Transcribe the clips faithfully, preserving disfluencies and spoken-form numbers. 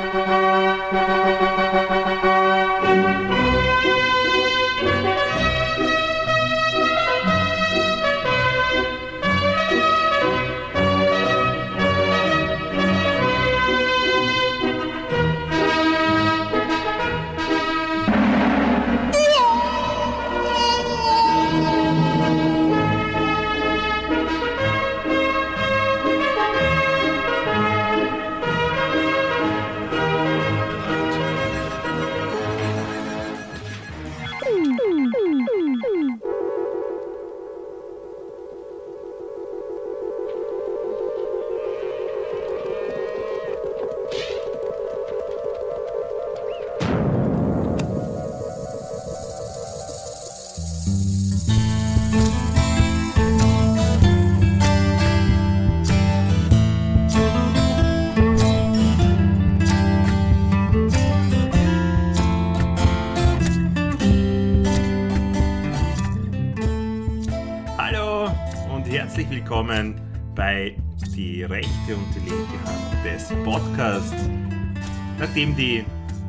Herzlich willkommen bei Die rechte und die linke Hand des Podcasts. Nachdem die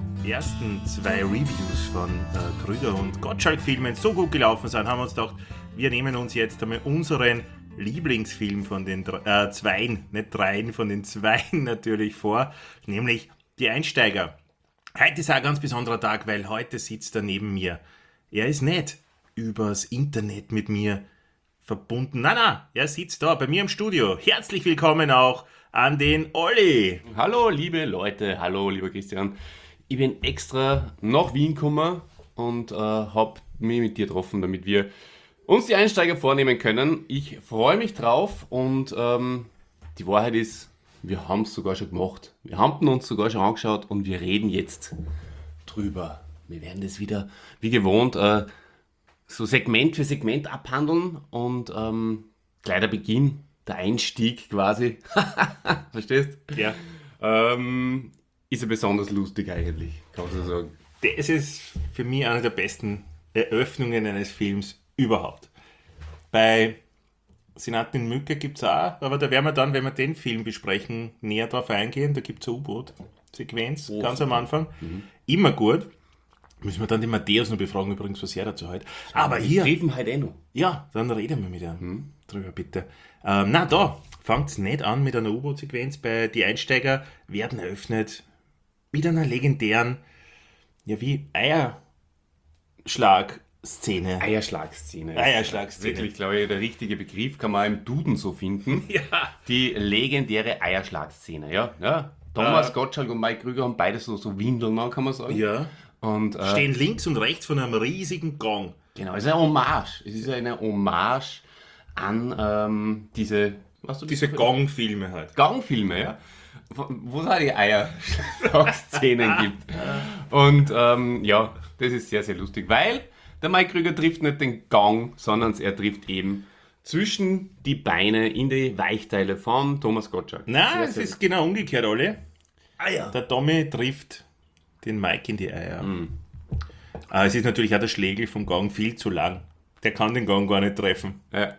ersten zwei Reviews von äh, Krüger und Gottschalk-Filmen so gut gelaufen sind, haben wir uns gedacht, wir nehmen uns jetzt einmal unseren Lieblingsfilm von den äh, Zweien, nicht Dreien, von den Zweien natürlich vor, nämlich Die Einsteiger. Heute ist auch ein ganz besonderer Tag, weil heute sitzt er neben mir. Er ist nicht übers Internet mit mir verbunden. Nein, nein, er sitzt da bei mir im Studio. Herzlich willkommen auch an den Olli. Hallo, liebe Leute. Hallo, lieber Christian. Ich bin extra nach Wien gekommen und äh, habe mich mit dir getroffen, damit wir uns die Einsteiger vornehmen können. Ich freue mich drauf und ähm, die Wahrheit ist, wir haben es sogar schon gemacht. Wir haben uns sogar schon angeschaut und wir reden jetzt drüber. Wir werden das wieder, wie gewohnt, äh, so Segment für Segment abhandeln und ähm, gleich der Beginn, der Einstieg quasi, verstehst? Ja. Ähm, ist ja besonders lustig eigentlich, kann man so sagen. Das ist für mich eine der besten Eröffnungen eines Films überhaupt. Bei Senatin Mücke gibt es auch, aber da werden wir dann, wenn wir den Film besprechen, näher drauf eingehen. Da gibt es eine U-Boot-Sequenz, oh, ganz am Anfang. Mhm. Immer gut. Müssen wir dann den Matthäus noch befragen, übrigens, was er dazu hält. Aber hier... Wir reden halt eh noch. Ja, dann reden wir mit ihm hm. drüber, bitte. Ähm, na, da fängt es nicht an mit einer U-Boot-Sequenz. Bei Die Einsteiger werden eröffnet mit einer legendären, ja wie Eierschlag-Szene. Eierschlag-Szene. Eierschlag-Szene. Wirklich, glaube ich, der richtige Begriff kann man im Duden so finden. Ja. Die legendäre Eierschlag-Szene, ja. ja. Thomas äh. Gottschalk und Mike Krüger haben beide so, so Windeln an, kann man sagen. Ja. Und, äh, stehen links und rechts von einem riesigen Gang. Genau, es ist eine Hommage. Es ist eine Hommage an ähm, diese... Was du diese Gangfilme halt. Gangfilme, ja. Wo es auch die Eierschlag-Szenen gibt. Und ähm, ja, das ist sehr, sehr lustig, weil der Mike Krüger trifft nicht den Gang, sondern er trifft eben zwischen die Beine in die Weichteile von Thomas Gottschalk. Nein, es ist genau umgekehrt, alle. Ah, ja. Der Tommy trifft den Mike in die Eier. Mm. Aber es ist natürlich auch der Schlägel vom Gang viel zu lang. Der kann den Gang gar nicht treffen. Ja.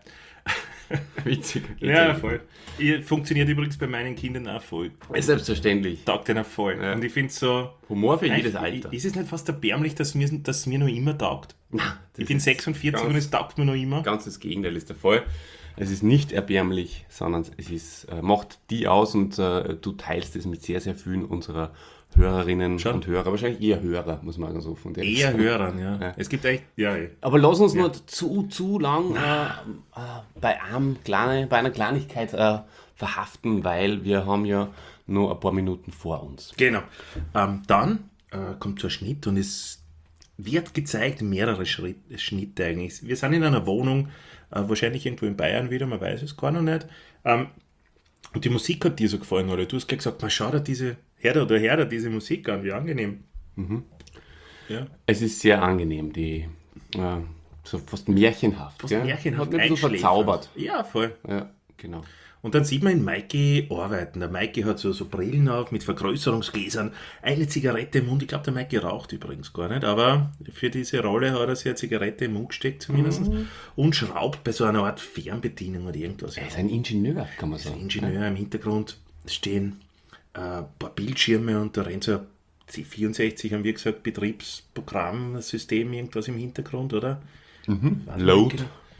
Witzig. Ja, voll. Funktioniert übrigens bei meinen Kindern auch voll. Selbstverständlich. Taugt denen voll. Ja. Und ich finde so... Humor für jedes Alter. Ist es nicht fast erbärmlich, dass mir, dass mir noch immer taugt? Na, ich bin sechsundvierzig ganz, und es taugt mir noch immer. Ganz das Gegenteil ist der Fall. Es ist nicht erbärmlich, sondern es ist, äh, macht die aus und äh, du teilst es mit sehr, sehr vielen unserer Hörerinnen Schon. und Hörer. Wahrscheinlich eher Hörer, muss man so von der Eher Hörern, ja. ja. Es gibt echt... Ja, ja. Aber lass uns ja. nicht zu, zu lang äh, äh, bei, einem kleine, bei einer Kleinigkeit äh, verhaften, weil wir haben ja noch ein paar Minuten vor uns. Genau. Ähm, dann äh, kommt so ein Schnitt und es wird gezeigt, mehrere Schritt, Schnitte eigentlich. Wir sind in einer Wohnung, äh, wahrscheinlich irgendwo in Bayern wieder, man weiß es gar noch nicht. Ähm, und die Musik hat dir so gefallen, oder? Du hast gleich gesagt, man schau dir diese, hör dir oder hör dir diese Musik an, wie angenehm. Mhm. Ja. Es ist sehr angenehm, die äh, so fast märchenhaft. Fast märchenhaft. Hat mich ein bisschen verzaubert. Ja, voll. Ja, genau. Und dann sieht man in Mikey arbeiten. Der Mikey hat so, so Brillen auf mit Vergrößerungsgläsern, eine Zigarette im Mund. Ich glaube, der Mikey raucht übrigens gar nicht, aber für diese Rolle hat er sich eine Zigarette im Mund gesteckt zumindest mhm. und schraubt bei so einer Art Fernbedienung oder irgendwas. Er ist ein Ingenieur, kann man er sagen. Ein Ingenieur. Ja. Im Hintergrund stehen äh, ein paar Bildschirme und da rennt so ein C vierundsechzig, haben wir gesagt, Betriebsprogrammsystem, irgendwas im Hintergrund, oder? Mhm. Load.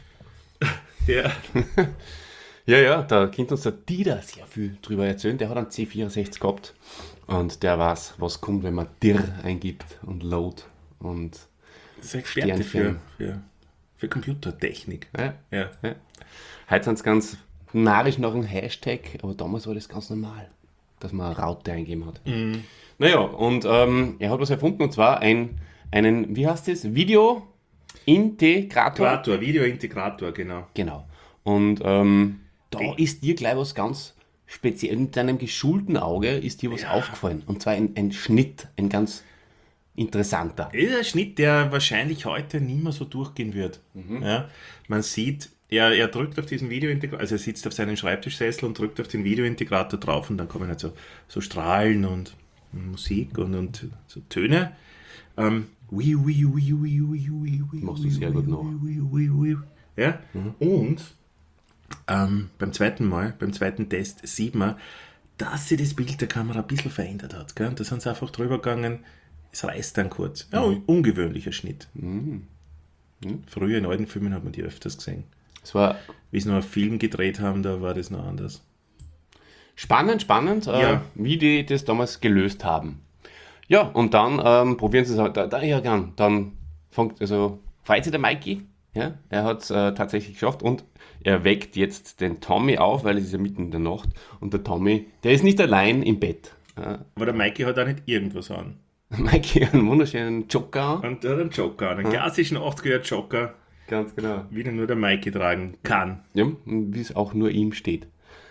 Ja. Ja, ja, da könnte uns der Dieter sehr viel drüber erzählen. Der hat einen C vierundsechzig gehabt und der weiß, was kommt, wenn man dir eingibt und Load und Das ist ein Experte für, Sternchen. für, für Computertechnik. Ja, Ja. ja. Heute sind es ganz narrisch nach einem Hashtag, aber damals war das ganz normal, dass man eine Raute eingeben hat. Mhm. Naja, und ähm, er hat was erfunden und zwar ein, einen, wie heißt das? Video-Integrator. Integrator, Videointegrator, genau. Genau. Und ähm, da ist dir gleich was ganz speziell, mit deinem geschulten Auge ist dir was Ja. aufgefallen. Und zwar ein, ein Schnitt, ein ganz interessanter. Das ist ein Schnitt, der wahrscheinlich heute nicht mehr so durchgehen wird. Ja, man sieht, er, er drückt auf diesen Videointegrator, also er sitzt auf seinem Schreibtischsessel und drückt auf den Videointegrator drauf und dann kommen halt so, so Strahlen und, und Musik und, und so Töne. Ähm, ui, ui, ui, ui, ui, ui, ui, Machst du sehr gut nach. ui, ui, ui. Ja, und ähm, beim zweiten Mal, beim zweiten Test sieht man, dass sich das Bild der Kamera ein bisschen verändert hat. Gell? Da sind sie einfach drüber gegangen, es reißt dann kurz. Ja, un- ungewöhnlicher Schnitt. Früher in alten Filmen hat man die öfters gesehen. Es war Wie sie noch einen Film gedreht haben, da war das noch anders. spannend, spannend, äh, Ja. wie die das damals gelöst haben. Ja, und dann ähm, probieren sie es halt, da, da, ja, gern. Dann fängt, also, freut sich der Mikey, ja, er hat es äh, tatsächlich geschafft und er weckt jetzt den Tommy auf, weil es ist ja mitten in der Nacht und der Tommy, der ist nicht allein im Bett. Ja. Aber der Mikey hat auch nicht irgendwas an. Mikey hat einen wunderschönen Joker. Und der hat einen Joker an, einen klassischen achtziger Joker, Ganz genau. wie den nur der Mikey tragen kann. Ja, und wie es auch nur ihm steht.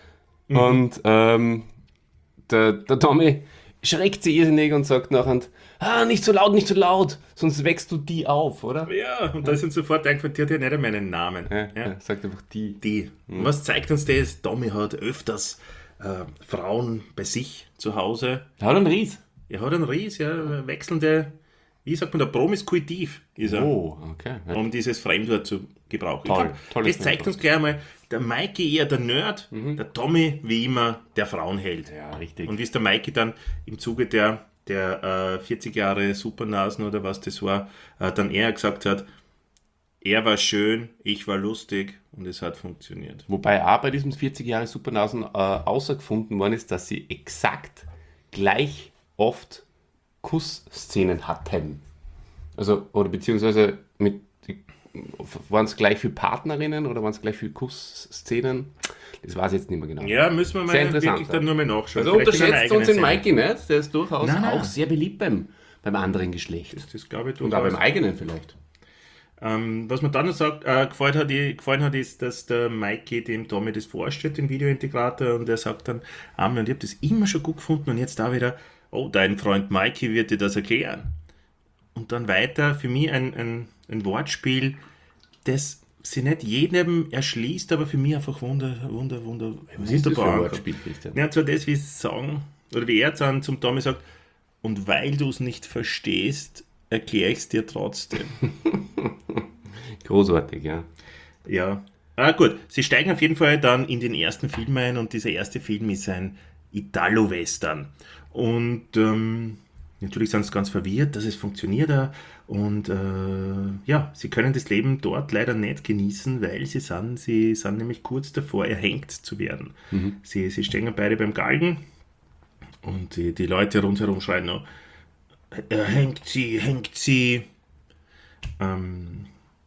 Und ähm, der, der Tommy schreckt sich irrsinnig und sagt nachher, ah, nicht so laut, nicht so laut, sonst wächst du die auf, oder? Ja, und da ist uns sofort eingefallen, die hat ja nicht einmal einen Namen. Ja, Ja. er sagt einfach die. Die. Und was zeigt uns das? Tommy hat öfters äh, Frauen bei sich zu Hause. Er hat einen Ries. Er hat einen Ries, ja, wechselnde, wie sagt man da, promiskuitiv ist er, Oh, okay. Ja. um dieses Fremdwort zu gebrauchen. Toll, Ich glaub, tolles das zeigt Fremdwort. uns gleich einmal, der Mikey eher der Nerd, der Tommy wie immer der Frauenheld. Ja, richtig. Und wie es der Mikey dann im Zuge der, der äh, vierzig Jahre Supernasen oder was das war, äh, dann eher gesagt hat, er war schön, ich war lustig und es hat funktioniert. Wobei auch bei diesem vierzig Jahre Supernasen äh, außergefunden worden ist, dass sie exakt gleich oft Kussszenen hatten. Also, oder beziehungsweise mit waren es gleich für Partnerinnen oder waren es gleich für Kussszenen? Das weiß ich jetzt nicht mehr genau. Ja, müssen wir Sehr mal interessant, wirklich ja. dann nur mal nachschauen. Also Vielleicht in einer unterschätzt uns den eigenen Mikey nicht, der ist durchaus Nein, nein. auch sehr beliebt beim, beim anderen Geschlecht. Sendung. Das glaube ich Und auch durchaus. beim eigenen vielleicht. Ähm, was mir dann noch sagt, äh, gefallen, hat, gefallen hat, ist, dass der Mikey dem Tommy das vorstellt, den Videointegrator, und er sagt dann, Arme, und ich habe das immer schon gut gefunden und jetzt da wieder, oh, dein Freund Mikey wird dir das erklären. Und dann weiter, für mich ein, ein, ein Wortspiel, das sie nicht jedem erschließt, aber für mich einfach wunder, wunder, wunder, Was ist das für ein wunderbar. Wortspiel, Christian? Ja, und zwar das, wie sie sagen, oder wie er dann zum Tommy sagt, und weil du es nicht verstehst, erkläre ich es dir trotzdem. Großartig, ja. Ja. Ah, gut, sie steigen auf jeden Fall dann in den ersten Film ein und dieser erste Film ist ein Italo-Western. Und ähm, natürlich sind sie ganz verwirrt, dass es funktioniert da. Und äh, ja, sie können das Leben dort leider nicht genießen, weil sie sind, sie sind nämlich kurz davor, erhängt zu werden. Sie, sie stehen beide beim Galgen und die, die Leute rundherum schreien noch, er hängt sie, hängt sie. Ähm,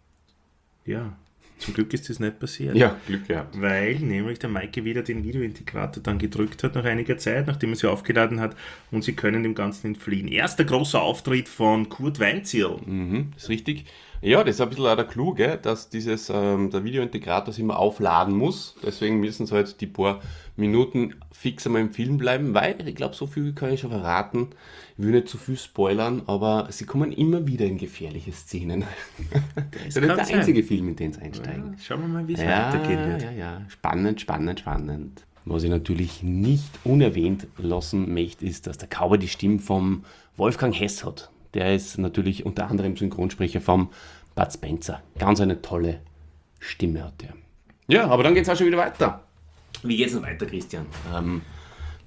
ja, zum Glück ist das nicht passiert. Ja, Glück gehabt. Weil nämlich der Mikey wieder den Videointegrator dann gedrückt hat nach einiger Zeit, nachdem er sie aufgeladen hat, und sie können dem Ganzen entfliehen. Erster großer Auftritt von Kurt Weinzierl. Mhm, ist richtig. Ja, das ist ein bisschen auch der Clou, gell, dass dieses, ähm, der Videointegrator sich immer aufladen muss. Deswegen müssen sie halt die paar Minuten fix einmal im Film bleiben, weil, ich glaube, so viel kann ich schon verraten. Ich will nicht zu viel spoilern, aber sie kommen immer wieder in gefährliche Szenen. Das ist ja nicht kann der sein. einzige Film, in den sie einsteigen. Schauen wir mal, wie es Ja, weitergehen wird. ja, ja. Spannend, spannend, spannend. Was ich natürlich nicht unerwähnt lassen möchte, ist, dass der Cowboy die Stimme vom Wolfgang Hess hat. Der ist natürlich unter anderem Synchronsprecher vom Bud Spencer. Ganz eine tolle Stimme hat er. Ja, aber dann geht es auch schon wieder weiter. Wie geht's noch weiter, Christian? Ähm,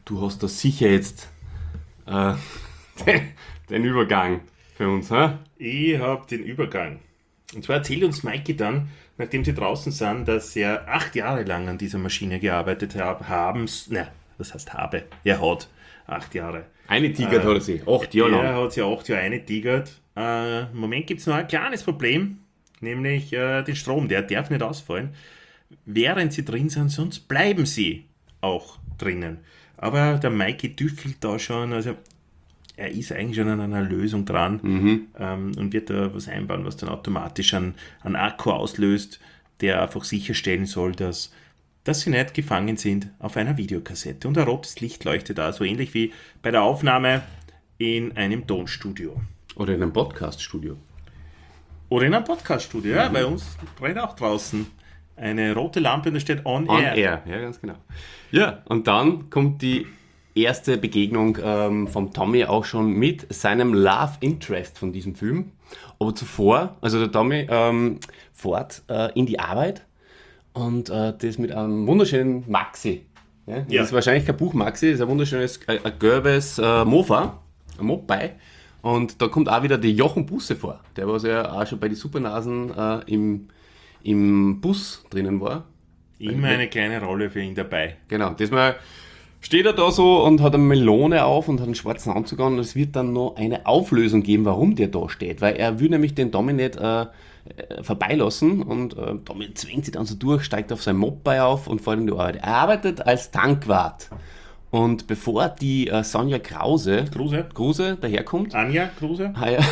du hast da sicher jetzt äh, den, den Übergang für uns, hä? Ich habe den Übergang. Und zwar erzählt uns Mikey dann, nachdem sie draußen sind, dass er acht Jahre lang an dieser Maschine gearbeitet hab, haben. Na, was heißt habe? Er hat acht Jahre. Eine Tigert äh, hat er sie, acht Jahre lang. Er hat sie acht Jahre eine Tigert. Äh, Im Moment gibt es noch ein kleines Problem, nämlich äh, den Strom. Der darf nicht ausfallen, während sie drin sind, sonst bleiben sie auch drinnen. Aber der Mikey tüftelt da schon, also er ist eigentlich schon an einer Lösung dran mhm. ähm, und wird da was einbauen, was dann automatisch einen, einen Akku auslöst, der einfach sicherstellen soll, dass, dass sie nicht gefangen sind auf einer Videokassette. Und ein rotes Licht leuchtet da, so ähnlich wie bei der Aufnahme in einem Tonstudio. Oder in einem Podcaststudio. Oder in einem Podcaststudio, mhm. ja, bei uns brennt auch draußen eine rote Lampe und da steht On, On Air. Air, ja, ganz genau. Ja, und dann kommt die erste Begegnung ähm, vom Tommy auch schon mit seinem Love Interest von diesem Film. Aber zuvor, also der Tommy ähm, fährt äh, in die Arbeit und äh, das mit einem wunderschönen Maxi. Ja? Das ja. ist wahrscheinlich kein Buch Maxi, das ist ein wunderschönes, äh, ein gelbes äh, Mofa, ein Moped. Und da kommt auch wieder der Jochen Busse vor, der was ja auch schon bei den Supernasen äh, im, im Bus drinnen war. Immer eine kleine Rolle für ihn dabei. Genau, diesmal steht er da so und hat eine Melone auf und hat einen schwarzen Anzug an und es wird dann noch eine Auflösung geben, warum der da steht, weil er will nämlich den Tommy nicht äh, vorbeilassen und äh, Tommy zwingt sich dann so durch, steigt auf sein Moped auf und fährt in die Arbeit. Er arbeitet als Tankwart und bevor die äh, Sonja Krause, Kruse, Kruse daherkommt, Anja Kruse, ah, ja.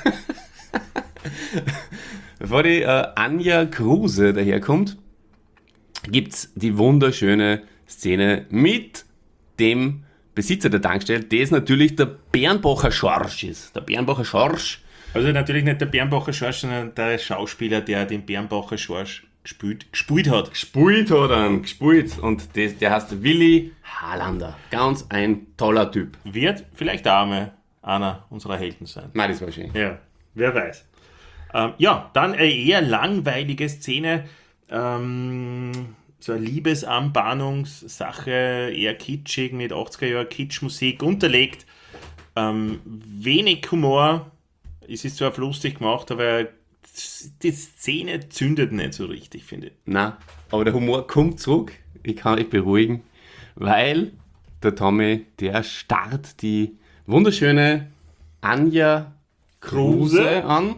bevor die äh, Anja Kruse daherkommt, gibt es die wunderschöne Szene mit dem Besitzer der Tankstelle, das natürlich der Bernbacher Schorsch ist. Der Bernbacher Schorsch. Also natürlich nicht der Bernbacher Schorsch, sondern der Schauspieler, der den Bernbacher Schorsch gespielt, gespielt hat. Gespielt hat er, gespielt. Und das, der heißt Willi Harlander. Ganz ein toller Typ. Wird vielleicht auch mal einer unserer Helden sein. Nein, das war schön. Ja, wer weiß. Ähm, ja, dann eine eher langweilige Szene. Ähm... So eine Liebesanbahnungssache, eher kitschig, mit achtziger Jahre Kitschmusik unterlegt. Ähm, wenig Humor. Es ist zwar lustig gemacht, aber die Szene zündet nicht so richtig, finde ich. Nein, aber der Humor kommt zurück. Ich kann euch beruhigen, weil der Tommy, der starrt die wunderschöne Anja Kruse, Kruse an.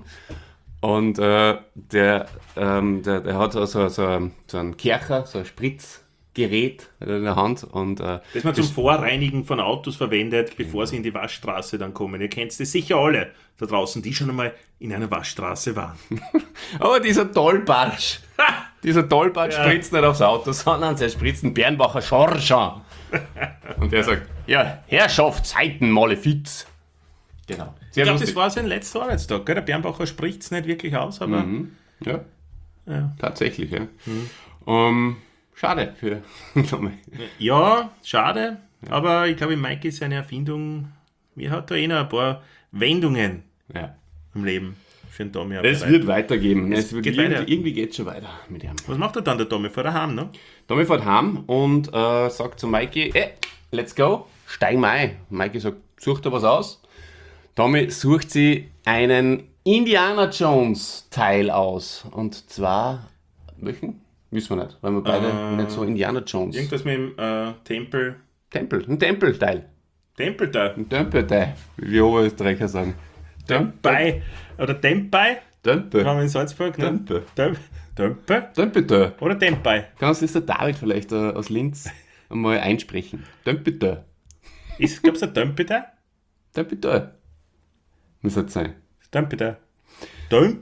Und äh, der, ähm, der, der hat so, so, so, so einen Kercher, so ein Spritzgerät in der Hand. Und, äh, das man zum Vorreinigen von Autos verwendet, bevor sie in die Waschstraße dann kommen. Ihr kennt das sicher alle da draußen, die schon einmal in einer Waschstraße waren. Aber dieser Tollbatsch, dieser Tollbatsch ja. spritzt nicht aufs Auto, sondern er spritzt einen Bernbacher Schorsch an. Und der sagt, ja, Herrschaft, Zeiten, Malefiz. Genau. Sehr ich glaube, das war sein letzter Arbeitstag. Gell? Der Bernbacher spricht es nicht wirklich aus, aber... Mhm. Ja. ja, tatsächlich. Ja. Mhm. Um, schade für Tommy. Ja, schade, ja. Aber ich glaube, Mike ist eine Erfindung. Wir hat da eh noch ein paar Wendungen ja. im Leben für den Tommy. Es wird weitergeben. Es, es wird geht irgendwie, weiter. irgendwie geht es schon weiter mit ihm. Was macht er dann, der Tommy? Fährt er heim, ne? Tommy fährt heim und äh, sagt zu Mikey, hey, let's go, steigen wir ein. Mikey sagt, such dir was aus. Tommy sucht sie einen Indiana Jones Teil aus. Und zwar, welchen? Wissen wir nicht, weil wir beide äh, nicht so Indiana Jones. Irgendwas mit dem äh, Tempel. Tempel, ein Tempelteil. Tempelteil? Ein Tempelteil, wie wir Oberösterreicher sagen. Tempei. Oder Tempei? Tempel. Haben wir in Salzburg, ne? Tempel. Tempel? Tempelteil. Oder Tempei. Kannst du das der David vielleicht uh, aus Linz einmal einsprechen? Tempelteil. Gibt es ein Tempelteil? Tempelteil. Muss das sein. Tempelteil. Tempelteil.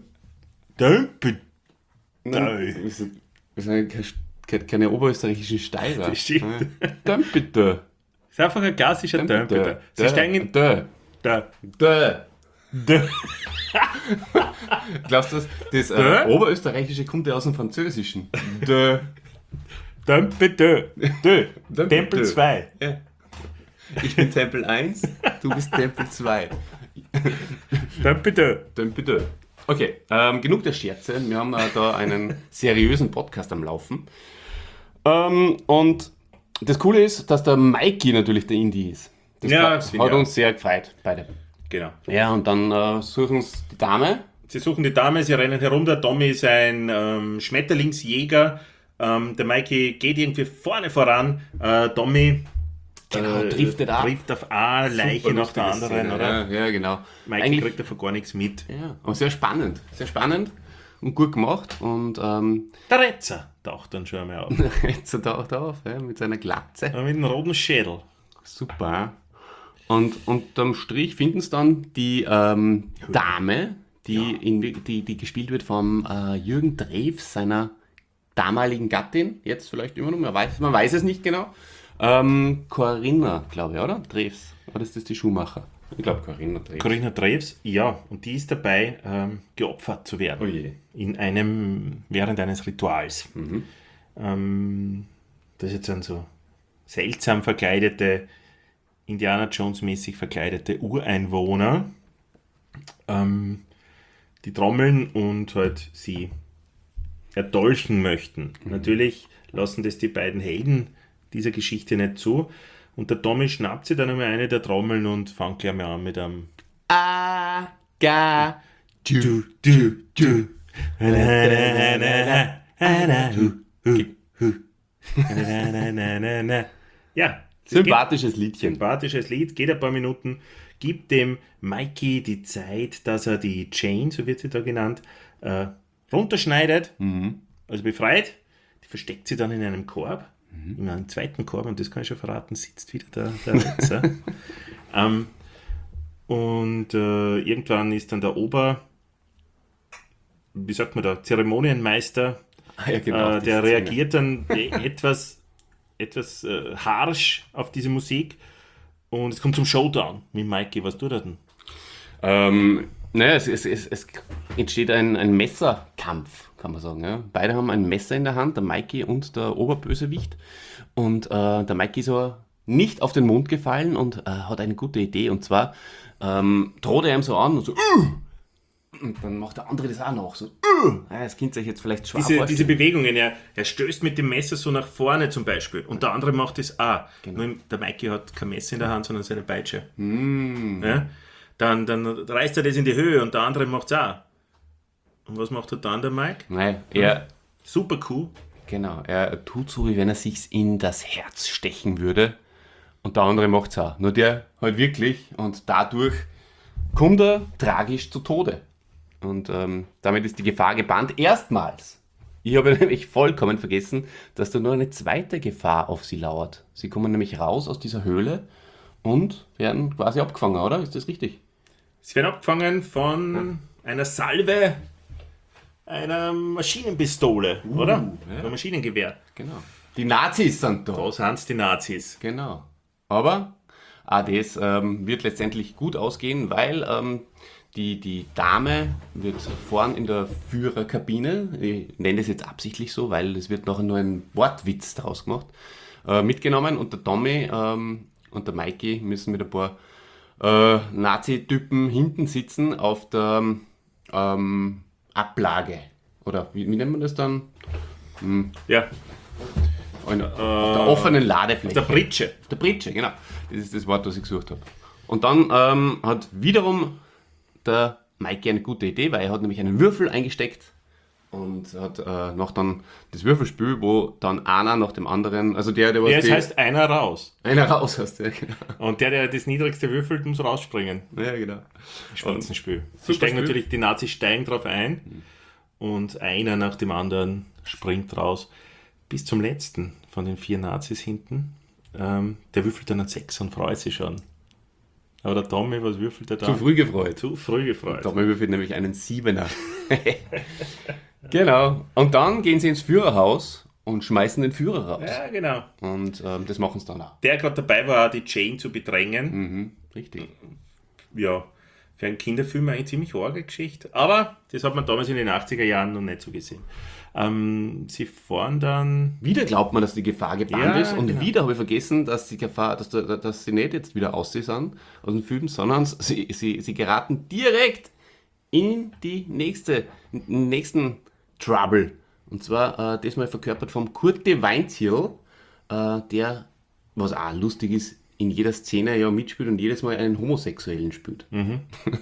Wir sind keine, keine oberösterreichischen Steirer. Das stimmt. Tempelteil. Das ist einfach ein klassischer Tempelteil. Sie steigen in... Da. Da. Da. Da. Glaubst du, das, das äh, Oberösterreichische kommt ja aus dem Französischen? Da. Tempelteil. Tempel zwei. Ja. Ich bin Tempel eins, du bist Tempel zwei. Tempelteil. Tempelteil. Okay, ähm, genug der Scherze. Wir haben äh, da einen seriösen Podcast am Laufen. Ähm, und das Coole ist, dass der Mikey natürlich der Indie ist. Das Ja, hat, das finde hat ich auch. uns sehr gefreut, beide. Genau. Ja, und dann äh, suchen sie die Dame. Sie suchen die Dame, sie rennen herum. Der Tommy ist ein ähm, Schmetterlingsjäger. Ähm, der Mikey geht irgendwie vorne voran. Äh, Tommy Genau, äh, driftet ab. trifft auf eine Leiche Super nach der lustige anderen, Szene. oder? Ja, ja, genau. Mikey Eigentlich, kriegt davon gar nichts mit. ja, aber sehr spannend. Sehr spannend und gut gemacht. Und ähm, Der Retzer taucht dann schon einmal auf. jetzt taucht er auf, ja, mit seiner Glatze. Äh, Mit dem roten Schädel. Super. Und unterm Strich finden sie dann die ähm, Dame, die, Ja. in, die, die gespielt wird vom äh, Jürgen Drews, seiner damaligen Gattin, jetzt vielleicht immer noch, man weiß, man weiß es nicht genau. Ähm, Corinna, glaube ich, oder? Drews. Oder ist das die Schuhmacher? Ich glaube Corinna Drews. Corinna Drews, ja, und die ist dabei, ähm, geopfert zu werden. Oh je. In einem, während eines Rituals. Mhm. Ähm, das jetzt sind so seltsam verkleidete, Indiana Jones-mäßig verkleidete Ureinwohner, ähm, die trommeln und halt sie erdolchen möchten. Mhm. Natürlich lassen das die beiden Helden dieser Geschichte nicht zu. Und der Tommy schnappt sich dann einmal eine der Trommeln und fängt gleich mal an mit einem Aga. Du, du, du. Na, na, na, na, na, hu, hu, hu. Na, na, na, na, na. Ja, das geht- Sympathisches Liedchen. sympathisches Lied, geht ein paar Minuten, gibt dem Mikey die Zeit, dass er die Jane, so wird sie da genannt, äh, runterschneidet, also befreit. Die versteckt sie dann in einem Korb, in einem zweiten Korb, und das kann ich schon verraten, sitzt wieder der, der Retzer. ähm, und äh, irgendwann ist dann der Ober, wie sagt man da, Zeremonienmeister, Ah, ja, genau, äh, diese der Szene. reagiert dann e- etwas, etwas äh, harsch auf diese Musik, und es kommt zum Showdown mit Mikey. Was tut er denn? Ähm, naja, es, es, es, es entsteht ein, ein Messerkampf, kann man sagen. Ja. Beide haben ein Messer in der Hand, der Mikey und der Oberbösewicht. Und äh, der Mikey ist aber nicht auf den Mund gefallen und äh, hat eine gute Idee. Und zwar ähm, droht er ihm so an und so, "Ugh!" Und dann macht der andere das auch noch so, "Ugh!" Ja, das könnt ihr euch jetzt vielleicht schwer Diese, diese vorstellen. Bewegungen, er, er stößt mit dem Messer so nach vorne zum Beispiel, und der andere macht das auch. Genau. Nur der Mikey hat kein Messer in der Hand, sondern seine Peitsche. Mm. Ja? Dann, dann reißt er das in die Höhe, und der andere macht es auch. Und was macht er dann, der Mike? Nein, er, Super cool. genau, er tut so, wie wenn er sich in das Herz stechen würde. Und der andere macht es auch. Nur der halt wirklich. Und dadurch kommt er tragisch zu Tode. Und ähm, damit ist die Gefahr gebannt. Erstmals. Ich habe nämlich vollkommen vergessen, dass da nur eine zweite Gefahr auf sie lauert. Sie kommen nämlich raus aus dieser Höhle und werden quasi abgefangen, oder? Ist das richtig? Sie werden abgefangen von einer Salve einer Maschinenpistole, oder? ja. Ein Maschinengewehr. Genau. Die Nazis sind da. Da sind die Nazis. Genau. Aber auch das ähm, wird letztendlich gut ausgehen, weil ähm, die, die Dame wird vorn in der Führerkabine, ich nenne das jetzt absichtlich so, weil es wird nachher nur ein Wortwitz daraus gemacht, äh, mitgenommen, und der Tommy ähm, und der Mikey müssen mit ein paar äh, Nazi-Typen hinten sitzen auf der ähm, Ablage. Oder wie, wie nennt man das dann? Ja, Auf der offenen Ladefläche. der Pritsche. Der Pritsche, genau. Das ist das Wort, das ich gesucht habe. Und dann ähm, hat wiederum der Mikey eine gute Idee, weil er hat nämlich einen Würfel eingesteckt und hat äh, noch dann das Würfelspiel, wo dann einer nach dem anderen, also der, der was Ja, es die, heißt einer raus. einer raus hast, ja, genau. Und der, der das niedrigste würfelt, muss rausspringen. Ja, genau. Spitzenspiel. Sie Super steigen Spiel. natürlich, die Nazis steigen drauf ein, und einer nach dem anderen springt raus. Bis zum letzten von den vier Nazis hinten. Ähm, der würfelt dann einen Sechs und freut sich schon. Aber der Tommy, was würfelt er da? Zu früh gefreut. Zu früh gefreut. Tommy würfelt nämlich einen Siebener. Genau. Und dann gehen sie ins Führerhaus und schmeißen den Führer raus. Ja, genau. Und ähm, das machen sie dann auch. Der gerade dabei war, die Jane zu bedrängen. Mhm, richtig. Ja, für einen Kinderfilm eine ziemlich arge Geschichte. Aber das hat man damals in den achtziger Jahren noch nicht so gesehen. Ähm, sie fahren dann... Wieder glaubt man, dass die Gefahr gebannt Ja, ist, und genau. wieder habe ich vergessen, dass die Gefahr, dass, da- dass sie nicht jetzt wieder aussehen sind aus dem Film, sondern sie, sie, sie geraten direkt in die nächste, in den nächsten Trouble. Und zwar äh, diesmal verkörpert vom Kurt de Weinzierl, äh, der, was auch lustig ist, in jeder Szene ja mitspielt und jedes Mal einen Homosexuellen spielt. Mhm.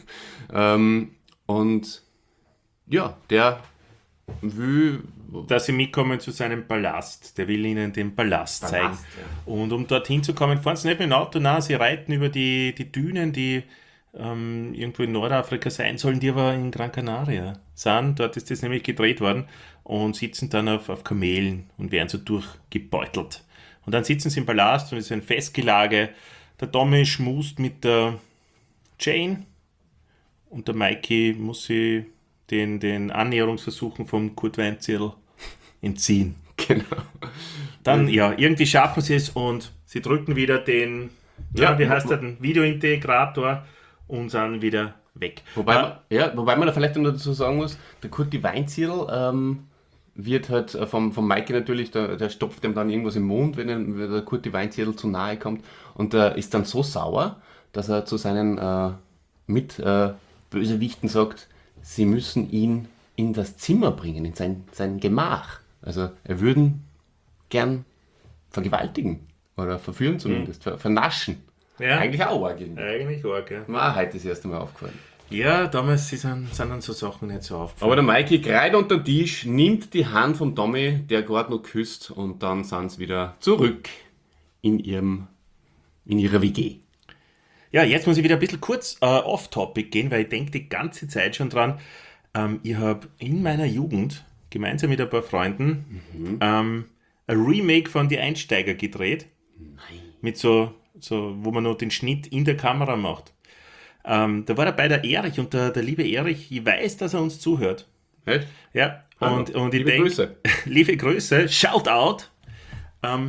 ähm, und ja, der will... Dass sie mitkommen zu seinem Palast. Der will ihnen den Palast, Palast zeigen. ja. Und um dorthin zu kommen, fahren sie nicht mit dem Auto, nein, sie reiten über die, die Dünen, die ähm, irgendwo in Nordafrika sein sollen, die aber in Gran Canaria sind. Dort ist das nämlich gedreht worden und sitzen dann auf, auf Kamelen und werden so durchgebeutelt. Und dann sitzen sie im Palast und es ist ein Festgelage. Der Tommy schmust mit der Jane und der Mikey muss sie den, den Annäherungsversuchen von Kurt Weinzierl entziehen. Genau. Dann, ja, irgendwie schaffen sie es und sie drücken wieder den, ja, Ja, wie heißt der, den Videointegrator und sind wieder weg. Wobei, Äh, man, ja, wobei man da vielleicht noch dazu sagen muss, der Kurti Weinzierl ähm, wird halt äh, vom, vom Mikey natürlich, der, der stopft ihm dann irgendwas im Mund, wenn, er, wenn der Kurti Weinzierl zu nahe kommt und der ist dann so sauer, dass er zu seinen äh, Mitbösewichten äh, sagt, sie müssen ihn in das Zimmer bringen, in sein, sein Gemach. Also er würden gern vergewaltigen oder verführen zumindest, ver, vernaschen. Ja. Eigentlich auch arg. irgendwie. Eigentlich arg, ja. Mir auch heute das erste Mal aufgefallen. Ja, damals sie sind, sind dann so Sachen nicht so aufgefallen. Aber der Mikey greift unter den Tisch, nimmt die Hand vom Tommy, der gerade noch küsst, und dann sind sie wieder zurück in, ihrem, in ihrer W G. Ja, jetzt muss ich wieder ein bisschen kurz äh, off-topic gehen, weil ich denke die ganze Zeit schon dran, ähm, ich habe in meiner Jugend gemeinsam mit ein paar Freunden mhm. ähm, ein Remake von Die Einsteiger gedreht. Nein. Mit so, so, wo man noch den Schnitt in der Kamera macht. Ähm, da war dabei der Erich und der, der liebe Erich, ich weiß, dass er uns zuhört. Echt? Ja, Hallo. und, und ich Liebe denke, Grüße. liebe Grüße, shout out. Ähm,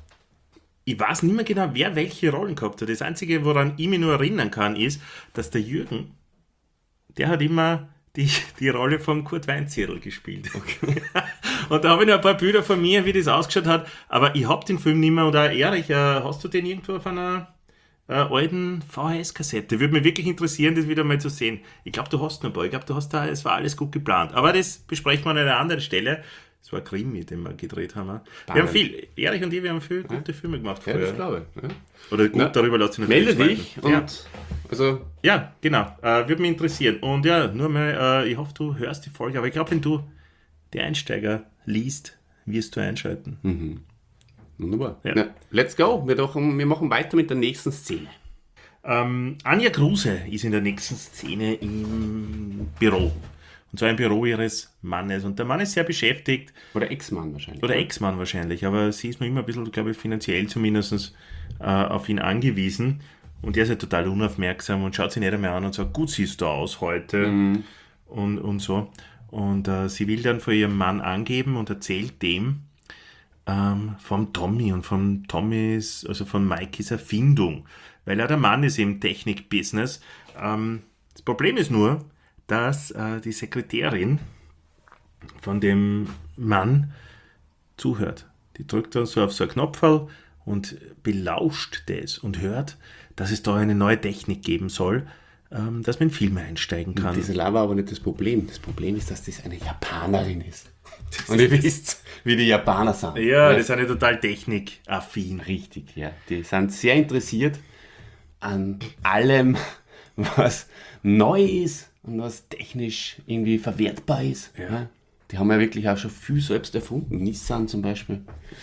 ich weiß nicht mehr genau, wer welche Rollen gehabt hat. Das Einzige, woran ich mich nur erinnern kann, ist, dass der Jürgen, der hat immer die, die Rolle von Kurt Weinzierl gespielt. Okay. Und da habe ich noch ein paar Bilder von mir, wie das ausgeschaut hat, aber ich habe den Film nicht mehr. Und auch Erich, äh, hast du den irgendwo auf einer äh, alten V H S-Kassette? Würde mich wirklich interessieren, das wieder mal zu sehen. Ich glaube, du hast noch ein paar. Ich glaube, du hast da, es war alles gut geplant. Aber das besprechen wir an einer anderen Stelle. Es war ein Krimi, den wir gedreht haben. Wir haben viel, Erich und ich, wir haben viele gute ja. Filme gemacht. Ja, das glaube ich. Ja. Oder gut, Na, darüber lässt sich melde natürlich dich schreiben. und Ja. also Ja, genau. Äh, würde mich interessieren. Und ja, nur mal, äh, ich hoffe, du hörst die Folge. Aber ich glaube, wenn du die Einsteiger liest, wirst du einschalten. Mhm. Wunderbar. Ja. Na, let's go. Wir, doch, wir machen weiter mit der nächsten Szene. Ähm, Anja Kruse ist in der nächsten Szene im Büro. Und zwar im Büro ihres Mannes. Und der Mann ist sehr beschäftigt. Oder Ex-Mann wahrscheinlich. Oder Ex-Mann wahrscheinlich. Aber sie ist noch immer ein bisschen, glaube ich, finanziell zumindest äh, auf ihn angewiesen. Und er ist ja total unaufmerksam und schaut sich nicht einmal an und sagt, gut siehst du aus heute. Mhm. Und, und so. Und äh, sie will dann vor ihrem Mann angeben und erzählt dem ähm, vom Tommy und von Tommys, also von Mikeys Erfindung. Weil er der Mann ist im Technik-Business. Ähm, das Problem ist nur, dass äh, die Sekretärin von dem Mann zuhört. Die drückt dann so auf so einen Knopferl und belauscht das und hört, dass es da eine neue Technik geben soll, ähm, dass man in Filme einsteigen kann. Das war aber nicht das Problem. Das Problem ist, dass das eine Japanerin ist. Und ihr wisst, wie die Japaner sind. Ja, ja, die sind ja total technikaffin. Richtig, ja. Die sind sehr interessiert an allem, was neu ist und was technisch irgendwie verwertbar ist. Ja. Ja. Die haben ja wirklich auch schon viel selbst erfunden. Nissan zum Beispiel.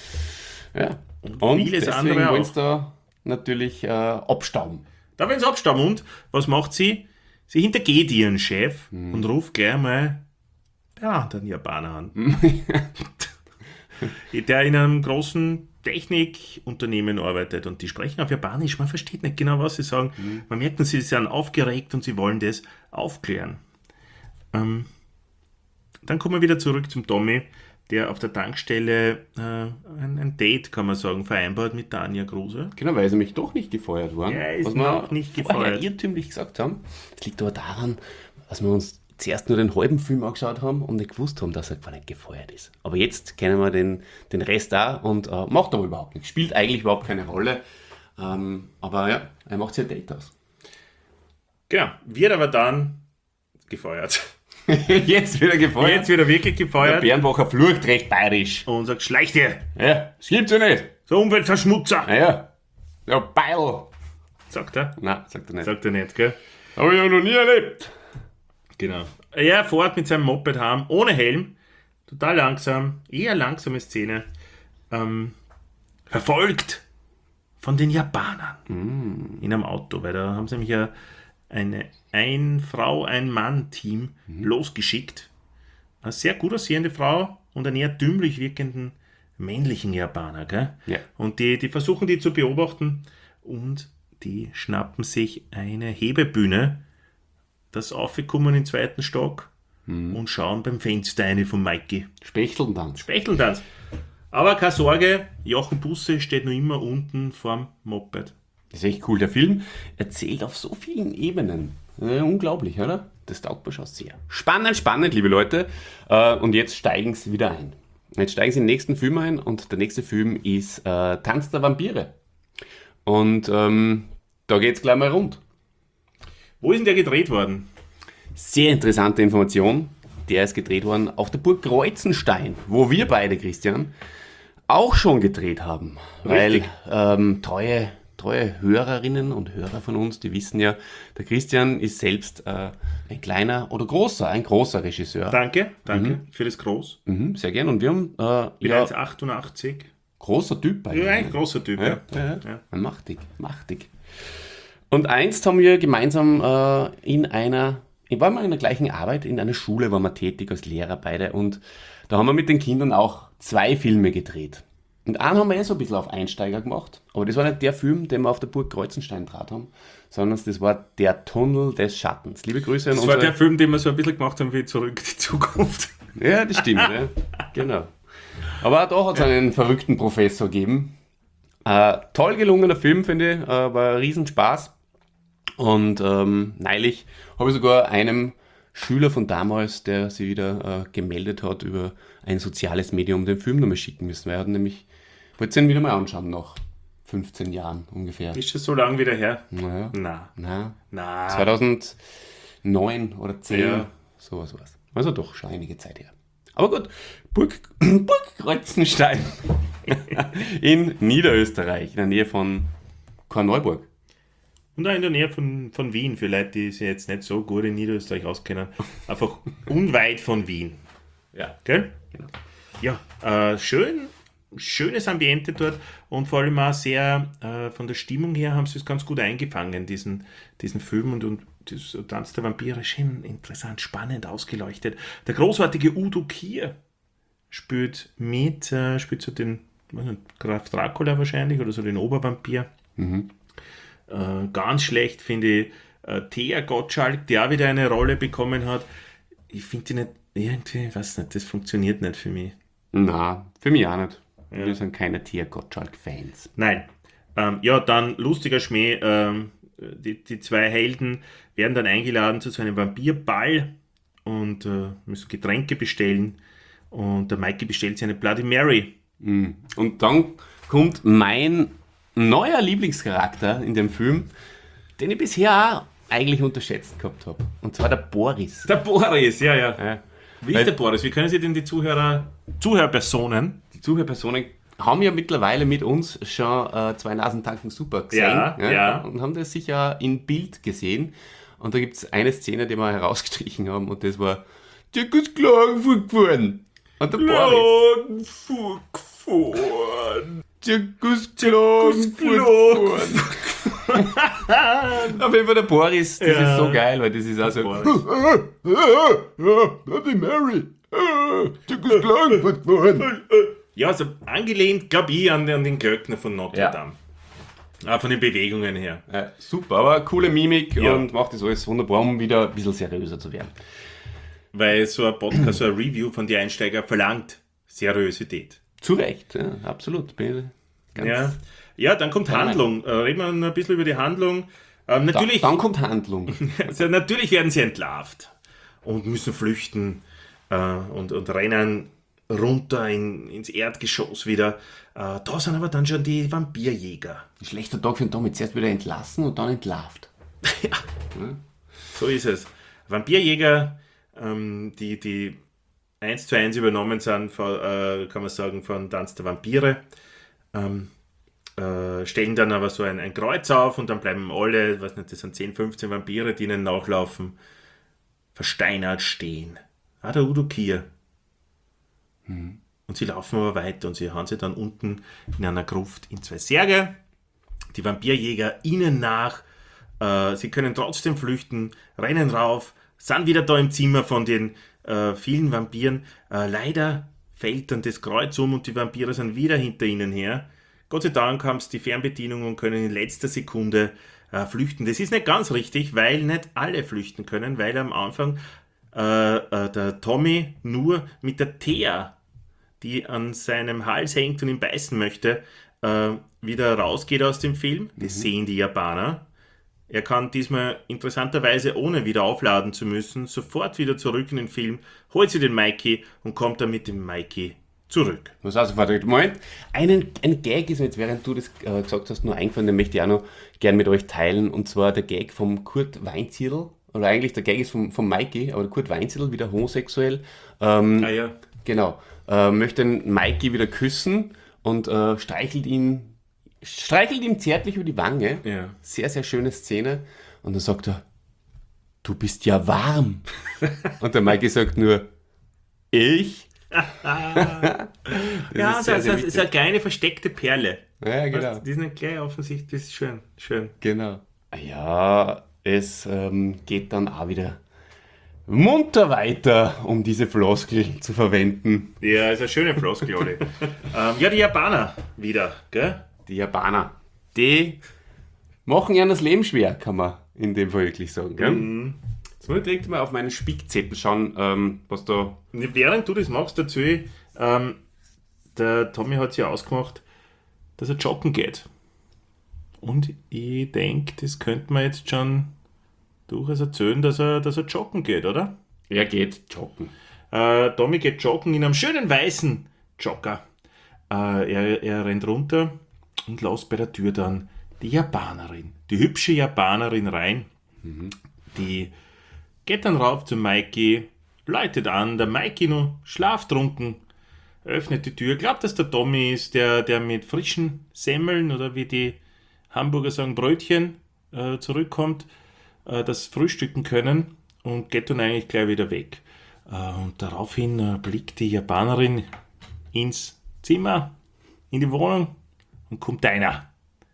Ja. Und, und vieles deswegen andere wollen auch. sie da natürlich äh, abstauben. Da wollen sie abstauben. Und was macht sie? Sie hintergeht ihren Chef mhm. und ruft gleich mal den anderen Japaner an. Der in einem großen Technikunternehmen arbeitet und die sprechen auf Japanisch. Man versteht nicht genau, was sie sagen. Mhm. Man merkt, sie sind aufgeregt und sie wollen das aufklären. Ähm, dann kommen wir wieder zurück zum Tommy, der auf der Tankstelle äh, ein, ein Date, kann man sagen, vereinbart mit der Anja Kruse. Genau, weil sie mich doch nicht gefeuert worden. Ja, ist was noch wir nicht vorher gefeuert. irrtümlich gesagt haben. Das liegt aber daran, dass wir uns zuerst nur den halben Film angeschaut haben und nicht gewusst haben, dass er gar nicht gefeuert ist. Aber jetzt kennen wir den, den Rest auch und äh, macht aber überhaupt nichts. Spielt eigentlich überhaupt keine Rolle. Ähm, aber ja, er macht sich ein Date aus. Genau, wird aber dann gefeuert. Jetzt wieder gefeuert. Jetzt wird er wirklich Der gefeuert Bernbacher flucht recht bayerisch. und sagt, schleich dir. Ja, das gibt's ja nicht. So Umweltverschmutzer. Naja, ja, Beil. Sagt er? Nein, sagt er nicht. Sagt er nicht, gell? Habe ich ja noch nie erlebt. Genau. Er fährt mit seinem Moped heim, ohne Helm, total langsam, eher langsame Szene, ähm, verfolgt von den Japanern mm. in einem Auto, weil da haben sie nämlich ja eine Ein-Frau-, Ein-Mann-Team mm. losgeschickt. Eine sehr gut aussehende Frau und einen eher dümmlich wirkenden männlichen Japaner. Gell? Ja. Und die, die versuchen die zu beobachten und die schnappen sich eine Hebebühne, das aufgekommen in den zweiten Stock mm. und schauen beim Fenster eine von Mikey. Spechteltanz. Spechteltanz. Aber keine Sorge, Jochen Busse steht noch immer unten vorm Moped. Das ist echt cool. Der Film erzählt auf so vielen Ebenen. Äh, unglaublich, oder? Das taugt mir schon sehr. Spannend, spannend, liebe Leute. Äh, und jetzt steigen sie wieder ein. Jetzt steigen sie in den nächsten Film ein und der nächste Film ist äh, Tanz der Vampire. Und ähm, da geht es gleich mal rund. Wo ist denn der gedreht worden? Sehr interessante Information. Der ist gedreht worden auf der Burg Kreuzenstein, wo wir beide, Christian, auch schon gedreht haben. Richtig. Weil ähm, treue, treue Hörerinnen und Hörer von uns, die wissen ja, der Christian ist selbst äh, ein kleiner oder großer, ein großer Regisseur. Danke, danke mhm. für das Groß. Mhm, sehr gern. Und wir haben... Äh, Mit ja, eins Komma achtundachtzig. Großer Typ eigentlich. Ja, ein großer Typ, ja. ja. ja, ja. ja. Machtig, machtig. Und einst haben wir gemeinsam äh, in einer... waren wir in der gleichen Arbeit, in einer Schule waren wir tätig als Lehrer beide und da haben wir mit den Kindern auch zwei Filme gedreht. Und einen haben wir eh so ein bisschen auf Einsteiger gemacht, aber das war nicht der Film, den wir auf der Burg Kreuzenstein draht haben, sondern das war Der Tunnel des Schattens. Liebe Grüße an Das unsere... war der Film, den wir so ein bisschen gemacht haben wie Zurück in die Zukunft. Ja, das stimmt, ja. Genau. Aber auch da hat es einen verrückten Professor gegeben. Äh, toll gelungener Film, finde ich, äh, war ein Riesenspaß. Und ähm, neulich habe ich sogar einem Schüler von damals, der sich wieder äh, gemeldet hat über ein soziales Medium, den Film nochmal schicken müssen. Weil er hat nämlich, wollte ihn wieder mal anschauen, nach fünfzehn Jahren ungefähr. Ist das so lange wieder her? Naja. Na. Na. Na. zweitausendneun oder zehn, ja. sowas war's. Also doch schon einige Zeit her. Aber gut, Burg, Burg Kreuzenstein in Niederösterreich, in der Nähe von Korneuburg. Und auch in der Nähe von, von Wien, für Leute, die sich jetzt nicht so gut in Niederösterreich auskennen. Einfach unweit von Wien. Ja. Gell? Genau. Ja, äh, schön, schönes Ambiente dort und vor allem auch sehr, äh, von der Stimmung her haben sie es ganz gut eingefangen, diesen, diesen Film und, und das Tanz der Vampire, schön interessant, spannend ausgeleuchtet. Der großartige Udo Kier spielt mit, äh, spielt so den Graf Dracula wahrscheinlich oder so den Obervampir. Mhm. Äh, ganz schlecht finde ich äh, Thea Gottschalk, der auch wieder eine Rolle bekommen hat. Ich finde die nicht, irgendwie, ich weiß nicht, das funktioniert nicht für mich. Na, für mich auch nicht. Ja. Wir sind keine Thea Gottschalk-Fans. Nein. Ähm, ja, dann lustiger Schmäh, ähm, die, die zwei Helden werden dann eingeladen zu so einem Vampirball und äh, müssen Getränke bestellen und der Mikey bestellt sich eine Bloody Mary. Mhm. Und dann kommt mein neuer Lieblingscharakter in dem Film, den ich bisher auch eigentlich unterschätzt gehabt habe. Und zwar der Boris. Der Boris, ja, ja. Ja. Wie ist der Boris? Wie können Sie denn die Zuhörer, Zuhörpersonen? Die Zuhörpersonen haben ja mittlerweile mit uns schon äh, zwei Nasentanken super gesehen. Ja, ja. Und haben das sicher in Bild gesehen. Und da gibt es eine Szene, die wir herausgestrichen haben und das war Dirkus Klagenfurt gefahren. Und der Boris. Klagenfurt. Dirkus Klagenfurt gefahren. Auf jeden Fall der Boris, das Ja. ist so geil, weil das ist auch so. Bloody Mary. Dirkus Klagenfurt gefahren. Ja, also angelehnt, glaube ich, an, an den Glöckner von Notre Ja. Dame. Ah, von den Bewegungen her. Ja, super, aber coole Mimik Ja. und macht das alles wunderbar, um wieder ein bisschen seriöser zu werden. Weil so ein Podcast, so ein Review von die Einsteiger verlangt Seriosität. Zu Recht, ja, absolut. Bin ganz Ja. ja, dann kommt Nein. Handlung. Äh, reden wir noch ein bisschen über die Handlung. Ähm, Da, natürlich, dann kommt Handlung. also natürlich werden sie entlarvt und müssen flüchten äh, und, und rennen runter in, ins Erdgeschoss wieder. Äh, da sind aber dann schon die Vampirjäger. Ein schlechter Tag für den Tommy. Zuerst wieder entlassen und dann entlarvt. So ist es. Vampirjäger, ähm, die, die eins zu eins übernommen sind, von, äh, kann man sagen, von Tanz der Vampire. Ähm, äh, stellen dann aber so ein, ein Kreuz auf und dann bleiben alle, weiß nicht, das sind zehn, fünfzehn Vampire, die ihnen nachlaufen, versteinert stehen. Ah, der Udo Kier. Mhm. Und sie laufen aber weiter und sie haben sie dann unten in einer Gruft in zwei Särge. Die Vampirjäger ihnen nach. Äh, sie können trotzdem flüchten, rennen rauf, sind wieder da im Zimmer von den äh, vielen Vampiren. Äh, leider fällt dann das Kreuz um und die Vampire sind wieder hinter ihnen her. Gott sei Dank haben sie die Fernbedienung und können in letzter Sekunde äh, flüchten. Das ist nicht ganz richtig, weil nicht alle flüchten können, weil am Anfang äh, äh, der Tommy nur mit der Thea, die an seinem Hals hängt und ihn beißen möchte, äh, wieder rausgeht aus dem Film. Das mhm. sehen die Japaner. Er kann diesmal interessanterweise, ohne wieder aufladen zu müssen, sofort wieder zurück in den Film, holt sich den Mikey und kommt dann mit dem Mikey zurück. Was also, Moment, einen, ein Gag ist mir jetzt, während du das äh, gesagt hast, nur eingefallen, den möchte ich auch noch gerne mit euch teilen, und zwar der Gag vom Kurt Weinzierl, oder eigentlich der Gag ist vom, vom Mikey, aber der Kurt Weinzierl, wieder homosexuell, ähm, ah ja. genau, äh, möchte den Mikey wieder küssen und äh, streichelt ihn streichelt ihm zärtlich über die Wange. Ja. Sehr, sehr schöne Szene. Und dann sagt er, du bist ja warm. Und der Mikey sagt nur, ich? das ja, ist, sehr, das, das ist eine kleine versteckte Perle. Ja, genau. Die ist nicht gleich offensichtlich, das ist schön. schön. Genau. Ja, es ähm, geht dann auch wieder munter weiter, um diese Floskel zu verwenden. Ja, ist eine schöne Floskel, Olli. ähm, ja, die Japaner wieder, gell? Die Japaner, die machen ja das Leben schwer, kann man in dem Fall wirklich sagen. Gell? Mhm. Jetzt muss ich direkt mal auf meinen Spickzettel schauen, ähm, was da... Während du das machst, dazu, ähm, der Tommy hat sich ja ausgemacht, dass er joggen geht. Und ich denke, das könnte man jetzt schon durchaus erzählen, dass er, dass er joggen geht, oder? Er geht joggen. Äh, Tommy geht joggen in einem schönen weißen Jogger. Äh, er, er rennt runter und lässt bei der Tür dann die Japanerin, die hübsche Japanerin rein. Mhm. Die geht dann rauf zum Mikey, läutet an, der Mikey noch schlaftrunken, öffnet die Tür, glaubt, dass der Tommy ist, der, der mit frischen Semmeln oder wie die Hamburger sagen, Brötchen äh, zurückkommt, äh, das frühstücken können, und geht dann eigentlich gleich wieder weg. Äh, und daraufhin äh, blickt die Japanerin ins Zimmer, in die Wohnung, und kommt einer.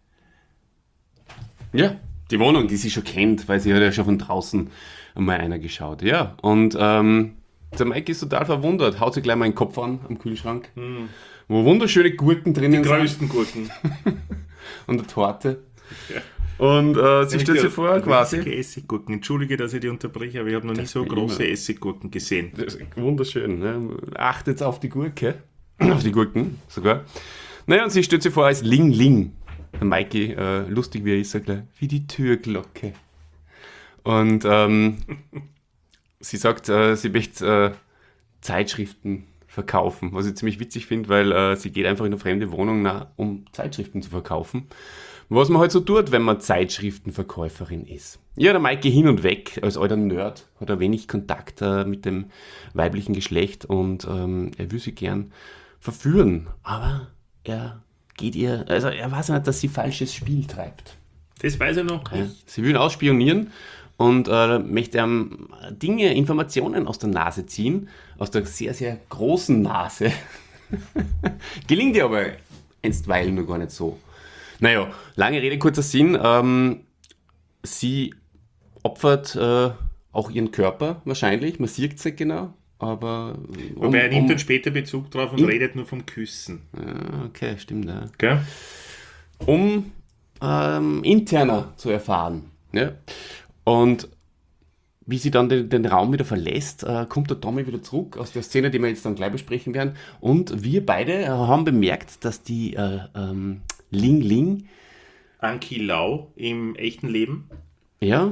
Ja, die Wohnung, die sie schon kennt, weil sie hat ja schon von draußen einmal einer geschaut. Ja, und ähm, der Mike ist total verwundert, haut sich gleich mal den Kopf an am Kühlschrank, hm. wo wunderschöne Gurken drinnen sind. Die größten Gurken. Und eine Torte. Ja. Und äh, sie stellt sich vor, quasi. Essiggurken. Entschuldige, dass ich die unterbreche, aber ich habe noch nie so große immer. Essiggurken gesehen. Das ist wunderschön. Ne? Achtet auf die Gurke. Auf die Gurken sogar. Naja, und sie stellt sich vor als Ling Ling. Der Mikey, äh, lustig wie er ist, sagt er, wie die Türglocke. Und ähm, sie sagt, äh, sie möchte äh, Zeitschriften verkaufen, was ich ziemlich witzig finde, weil äh, sie geht einfach in eine fremde Wohnung, nach, um Zeitschriften zu verkaufen. Was man halt so tut, wenn man Zeitschriftenverkäuferin ist. Ja, der Mikey hin und weg, als alter Nerd, hat er wenig Kontakt äh, mit dem weiblichen Geschlecht, und ähm, er will sie gern verführen, aber er geht ihr, also er weiß nicht, dass sie falsches Spiel treibt. Das weiß er noch. Ja, sie will ihn ausspionieren und äh, möchte ihm Dinge, Informationen aus der Nase ziehen, aus der sehr, sehr großen Nase. Gelingt ihr aber einstweilen nur gar nicht so. Naja, lange Rede, kurzer Sinn. Ähm, sie opfert äh, auch ihren Körper wahrscheinlich, man sieht es nicht genau. Aber um, Wobei er nimmt um, dann später Bezug drauf und in, redet nur vom Küssen. Ja, okay, stimmt. Ja. Okay. Um ähm, interner zu erfahren. Ja. Und wie sie dann den, den Raum wieder verlässt, äh, kommt der Tommy wieder zurück aus der Szene, die wir jetzt dann gleich besprechen werden. Und wir beide haben bemerkt, dass die äh, ähm, Ling Ling Anki Lau im echten Leben. Ja,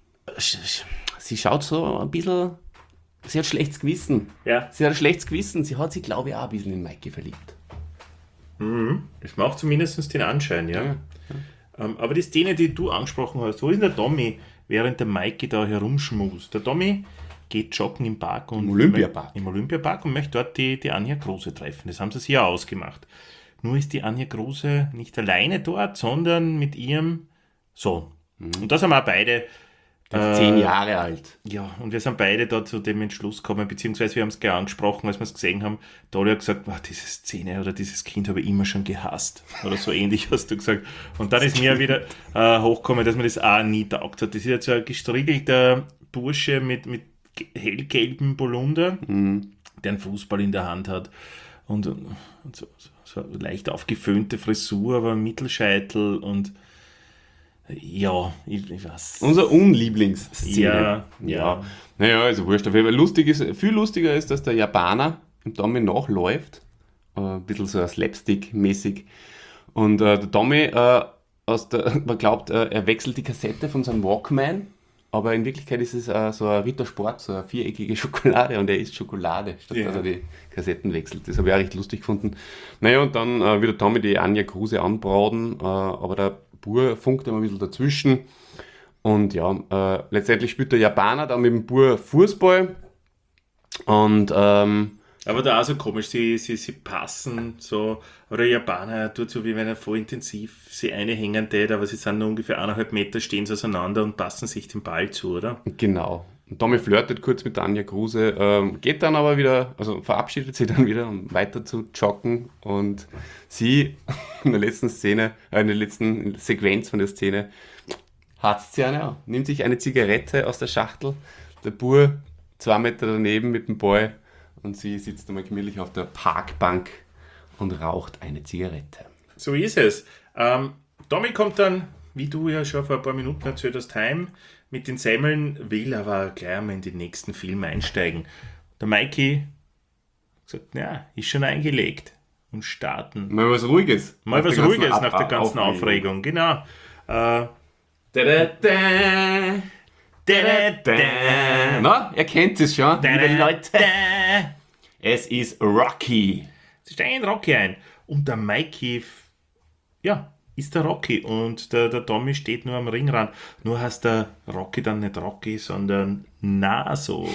sie schaut so ein bisschen... Sie hat schlechtes Gewissen. Ja. Sie hat ein schlechtes Gewissen. Sie hat sich, glaube ich, auch ein bisschen in Mikey verliebt. Mhm. Das macht zumindest den Anschein, ja. ja, ja. Ähm, aber die Szene, die du angesprochen hast, wo ist denn der Tommy, während der Mikey da herumschmust? Der Tommy geht joggen im Park und im Olympiapark. Im Olympiapark und möchte dort die, die Anja Kruse treffen. Das haben sie sich ja ausgemacht. Nur ist die Anja Kruse nicht alleine dort, sondern mit ihrem Sohn. Mhm. Und da sind wir auch beide... Der ist zehn Jahre alt. Ja, und wir sind beide da zu dem Entschluss gekommen, beziehungsweise wir haben es gleich angesprochen, als wir es gesehen haben. Da hat er gesagt, oh, diese Szene oder dieses Kind habe ich immer schon gehasst. Oder so ähnlich hast du gesagt. Und dann ist mir wieder äh, hochgekommen, dass mir das auch nie taugt hat. Das ist jetzt so ein gestriegelter Bursche mit, mit hellgelbem Polunder, mhm. der einen Fußball in der Hand hat. Und, und so, so, so eine leicht aufgeföhnte Frisur, aber ein Mittelscheitel und ja, ich, ich weiß. Unser Unlieblingsszene. Ja, ja. ja. Naja, also wurscht. Lustig ist, viel lustiger ist, dass der Japaner im Tommy nachläuft. Äh, ein bisschen so Slapstick-mäßig. Und äh, der Tommy, äh, aus der, man glaubt, äh, er wechselt die Kassette von seinem Walkman. Aber in Wirklichkeit ist es äh, so ein Rittersport, so eine viereckige Schokolade. Und er isst Schokolade, statt ja. dass er die Kassetten wechselt. Das habe ich auch recht lustig gefunden. Naja, und dann äh, wird der Tommy die Anja Kruse anbraten. Äh, aber der Bur funkt immer ein bisschen dazwischen. Und ja, äh, letztendlich spielt der Japaner dann mit dem Bur Fußball. Und ähm, aber da auch so komisch, sie, sie, sie passen so, oder der Japaner tut so, wie wenn er voll intensiv sie einhängen tät, aber sie sind nur ungefähr eineinhalb Meter, stehen sie auseinander und passen sich den Ball zu, oder? Genau. Und Tommy flirtet kurz mit Anja Kruse, ähm, geht dann aber wieder, also verabschiedet sie dann wieder, um weiter zu joggen. Und sie in der letzten Szene, äh, in der letzten Sequenz von der Szene, hat's sie eine an, nimmt sich eine Zigarette aus der Schachtel, der Bur zwei Meter daneben mit dem Boy und sie sitzt einmal gemütlich auf der Parkbank und raucht eine Zigarette. So ist es. Ähm, Tommy kommt dann, wie du ja schon vor ein paar Minuten erzählt hast, heim mit den Semmeln, will aber gleich mal in den nächsten Film einsteigen. Der Mikey sagt, ja, ist schon eingelegt und starten. Mal was Ruhiges. Mal was Ruhiges nach der ganzen Aufregung, Aufregung. Genau. Äh, da, da, da. Da, da, da. Na, ihr kennt es schon, da, liebe Leute. Da. Es ist Rocky. Sie steigen in Rocky ein. Und der Mikey, ja, ist der Rocky. Und der, der Tommy steht nur am Ringrand. Nur heißt der Rocky dann nicht Rocky, sondern Naso.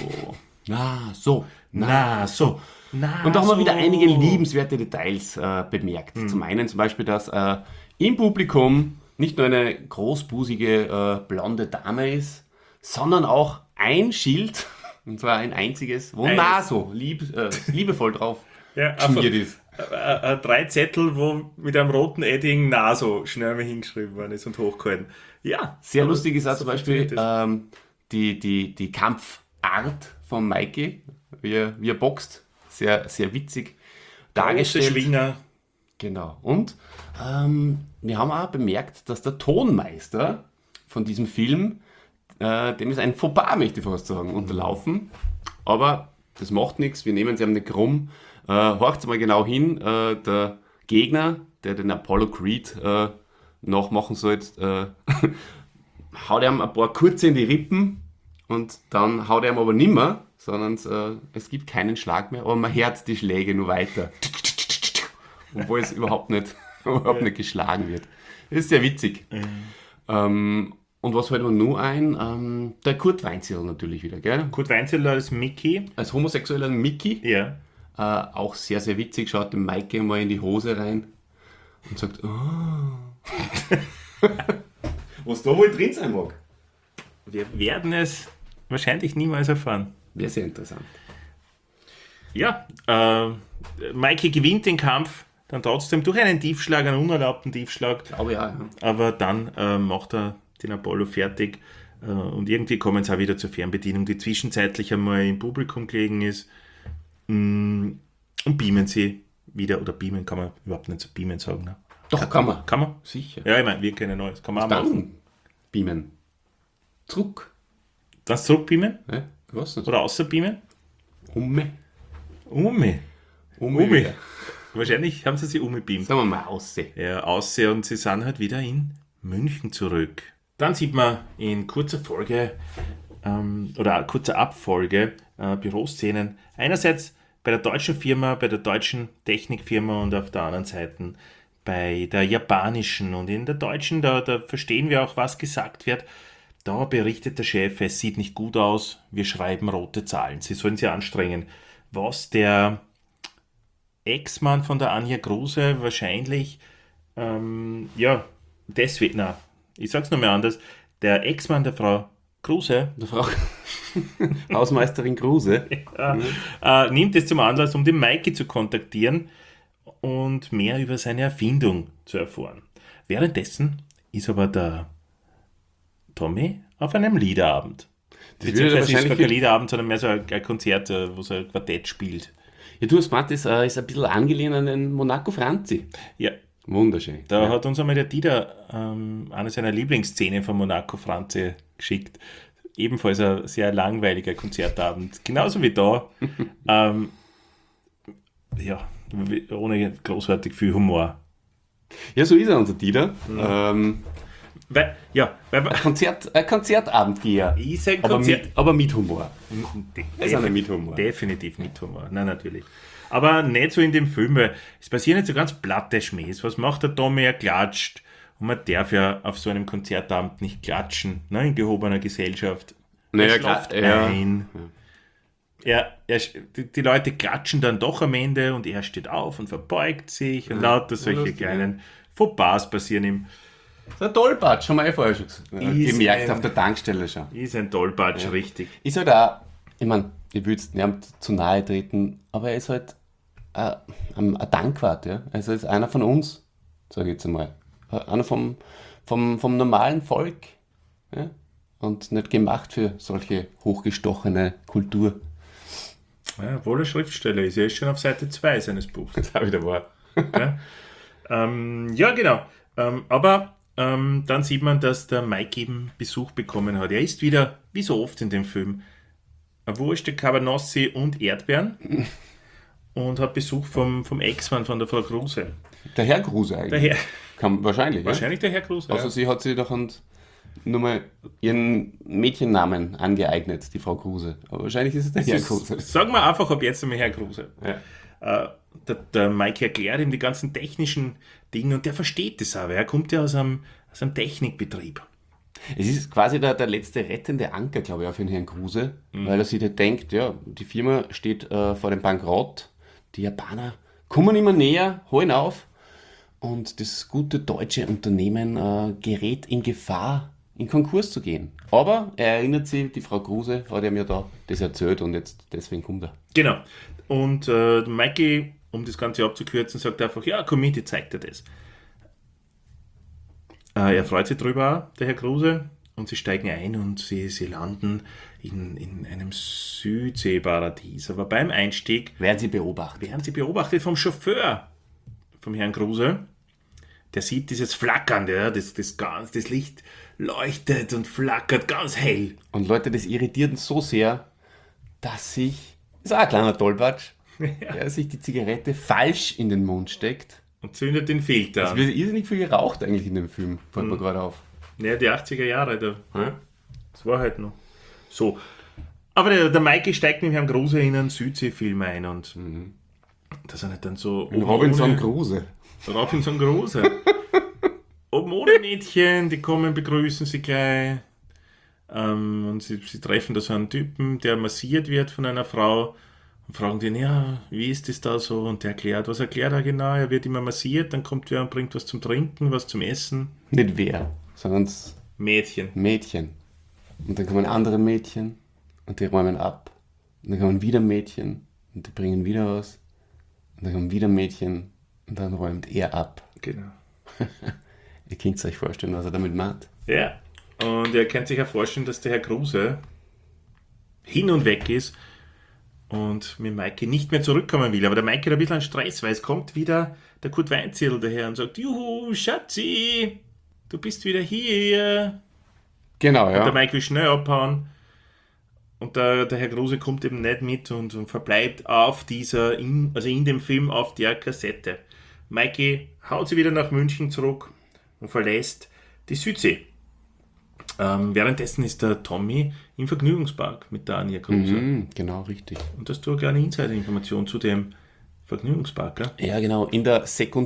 Naso. Naso. Naso. Und da haben wir wieder einige liebenswerte Details äh, bemerkt. Hm. Zum einen zum Beispiel, dass äh, im Publikum nicht nur eine großbusige äh, blonde Dame ist, sondern auch ein Schild, und zwar ein einziges, wo Naso lieb, äh, liebevoll drauf ja, schmiert ist. Äh, äh, drei Zettel, wo mit einem roten Edding Naso schnell mal hingeschrieben worden ist und hochgehalten. Ja. Sehr lustig ist auch zum Beispiel ähm, die, die, die Kampfart von Mikey, wie er, wie er boxt. Sehr, sehr witzig dargestellt. Große Schwinger. Genau. Und ähm, wir haben auch bemerkt, dass der Tonmeister von diesem Film, äh, dem ist ein Fauxpas, möchte ich fast sagen, unterlaufen. Aber das macht nichts, wir nehmen sie am nicht krumm. Äh, horcht mal genau hin, äh, der Gegner, der den Apollo Creed äh, nachmachen sollte, äh, haut ihm ein paar kurze in die Rippen und dann haut er ihm aber nimmer, sondern äh, es gibt keinen Schlag mehr, aber man hört die Schläge nur weiter. Obwohl es überhaupt nicht, überhaupt nicht geschlagen wird. Das ist sehr witzig. Mhm. Ähm, und was fällt mir nur ein? Ähm, der Kurt Weinzierl natürlich wieder, gell? Kurt Weinzierl als Mickey. Als homosexueller Mickey. Ja. Äh, auch sehr, sehr witzig. Schaut dem Mikey mal in die Hose rein und sagt, oh. Was da wohl drin sein mag. Wir werden es wahrscheinlich niemals erfahren. Wäre sehr interessant. Ja, äh, Mikey gewinnt den Kampf dann trotzdem durch einen Tiefschlag, einen unerlaubten Tiefschlag. Glaube ja, ja. Aber dann äh, macht er den Apollo fertig äh, und irgendwie kommen sie auch wieder zur Fernbedienung, die zwischenzeitlich einmal im Publikum gelegen ist, mm, und beamen sie wieder, oder beamen kann man überhaupt nicht so beamen sagen. Ne? Doch, kann, kann man. Kann man? Sicher. Ja, ich meine, wir kennen neues. Kann man Was auch dann? machen. Beamen. Zurück. Das zurückbeamen? Ja, was nicht. Oder außer beamen? Umme. Umme. Umme. Umme. Wahrscheinlich haben sie sich umgebeamt. Sagen wir mal aussehen. Ja, aussehen und sie sind halt wieder in München zurück. Dann sieht man in kurzer Folge ähm, oder kurzer Abfolge äh, Büroszenen. Einerseits bei der deutschen Firma, bei der deutschen Technikfirma und auf der anderen Seite bei der japanischen. Und in der deutschen, da, da verstehen wir auch, was gesagt wird. Da berichtet der Chef, es sieht nicht gut aus, wir schreiben rote Zahlen. Sie sollen sich anstrengen. Was der Ex-Mann von der Anja Kruse wahrscheinlich, ähm, ja, deswegen, na, ich sag's nochmal anders, der Ex-Mann der Frau Kruse Der Frau Hausmeisterin Kruse. äh, äh, nimmt es zum Anlass, um den Mikey zu kontaktieren und mehr über seine Erfindung zu erfahren. Währenddessen ist aber der Tommy auf einem Liederabend. Das würde Beziehungsweise ist es wahrscheinlich gar kein Liederabend, sondern mehr so ein, ein Konzert, äh, wo so ein Quartett spielt. Ja, du hast gemeint, das äh, ist ein bisschen angelehnt an den Monaco Franzi. Ja, Wunderschön. da ja. hat uns einmal der Dieter ähm, eine seiner Lieblingsszenen von Monaco Franzi geschickt. Ebenfalls ein sehr langweiliger Konzertabend. Genauso wie da. ähm, ja, ohne großartig viel Humor. ja, so ist er, unser Dieter. Ähm, Weil, ja, weil ein, Konzert, ein Konzertabendgeher. ist ein Aber Konzert. mit, aber mit Humor. De- Das ist auch nicht mit Humor. Definitiv mit Humor. Nein, natürlich. Aber nicht so in dem Film, weil es passieren nicht so ganz platte Schmähs. Was macht der Tommy? Er klatscht. Und man darf ja auf so einem Konzertabend nicht klatschen, ne, in gehobener Gesellschaft. Naja, er klar, schlaft ja. ein. Er, er, die, die Leute klatschen dann doch am Ende und er steht auf und verbeugt sich und lauter solche lustig, kleinen Fauxpas passieren ihm. Das ist ein Tollpatsch, haben wir eh vorher schon gesagt. Ist gemerkt ein- auf der Tankstelle schon. Ist ein Tollpatsch, richtig. Ist halt auch, ich meine, ich will jetzt nicht zu nahe treten, aber er ist halt äh, ein, ein Dankwart, ja. Also er ist einer von uns, sage ich jetzt einmal. Einer vom, vom, vom normalen Volk, ja. Und nicht gemacht für solche hochgestochene Kultur. Ja, obwohl er Schriftsteller ist. Er ist schon auf Seite zwei seines Buchs. Das habe ich da wahr. Ja, ähm, ja genau. Ähm, aber ähm, dann sieht man, dass der Mike eben Besuch bekommen hat. Er isst wieder, wie so oft in dem Film, eine Wurst, Cabanossi und Erdbeeren und hat Besuch vom, vom Ex-Mann von der Frau Kruse. Der Herr Kruse eigentlich. Der Herr, Kann, wahrscheinlich, wahrscheinlich der Herr Kruse. ja. Also Ja. sie hat sich doch und nur mal ihren Mädchennamen angeeignet, die Frau Kruse. Aber wahrscheinlich ist es der Herr Kruse. Sagen wir einfach ab jetzt einmal Herr Kruse. Ja. Äh, der, der Mike erklärt ihm die ganzen technischen Dinge und der versteht das aber. Er kommt ja aus einem, aus einem Technikbetrieb. Es ist quasi der, der letzte rettende Anker, glaube ich, auf den Herrn Kruse, weil er sich da denkt, ja, die Firma steht äh, vor dem Bankrott, die Japaner kommen immer näher, holen auf und das gute deutsche Unternehmen äh, gerät in Gefahr, in Konkurs zu gehen. Aber er erinnert sich, die Frau Kruse hat ihm ja da das erzählt und jetzt deswegen kommt er. Genau. Und äh, Mikey, um das Ganze abzukürzen, sagt einfach, ja, komm mit, ich zeig dir das. Äh, er freut sich drüber, der Herr Kruse, und sie steigen ein und sie, sie landen in, in einem Südseeparadies. Aber beim Einstieg Werden Sie beobachtet. werden sie beobachtet vom Chauffeur, vom Herrn Kruse. Der sieht dieses Flackern, ja, das, das, ganz, das Licht leuchtet und flackert ganz hell. Und Leute, das irritiert ihn so sehr, dass sich, ist auch ein kleiner Tollpatsch, der sich die Zigarette falsch in den Mund steckt. Und zündet den Filter Es an. wird irrsinnig viel geraucht eigentlich in dem Film, fällt mir gerade auf. Ja, die achtziger Jahre, da. Ja? Das war halt noch so. Aber der, der Mikey steigt mit Herrn Kruse in einen Südseefilm ein und da sind halt dann so... oben Robinson ohne- Kruse. Robinson Kruse. Oben ohne Mädchen, die kommen, begrüßen sie gleich. Ähm, und sie, sie treffen da so einen Typen, der massiert wird von einer Frau und fragen den, ja, wie ist das da so? Und der erklärt, was erklärt er genau? Er wird immer massiert, dann kommt wer und bringt was zum Trinken, was zum Essen. Nicht wer, sondern das Mädchen. Mädchen. Und dann kommen andere Mädchen und die räumen ab. Und dann kommen wieder Mädchen und die bringen wieder was. Und dann kommen wieder Mädchen und dann räumt er ab. Genau. Ihr könnt euch vorstellen, was er damit meint. Ja, und ihr könnt sich ja vorstellen, dass der Herr Kruse hin und weg ist und mit Maike nicht mehr zurückkommen will. Aber der Maike hat ein bisschen Stress, weil es kommt wieder der Kurt Weinzierl daher und sagt, Juhu, Schatzi, du bist wieder hier. Genau, Der ja. Maike will schnell abhauen und der, der Herr Kruse kommt eben nicht mit und, und verbleibt auf dieser, in, also in dem Film auf der Kassette. Maike haut sie wieder nach München zurück und verlässt die Südsee. Ähm, währenddessen ist der Tommy im Vergnügungspark mit der Anja Kruse. Mhm, genau, richtig. Und das ist eine kleine Insider-Information zu dem Vergnügungspark. Gell? Ja, genau. In der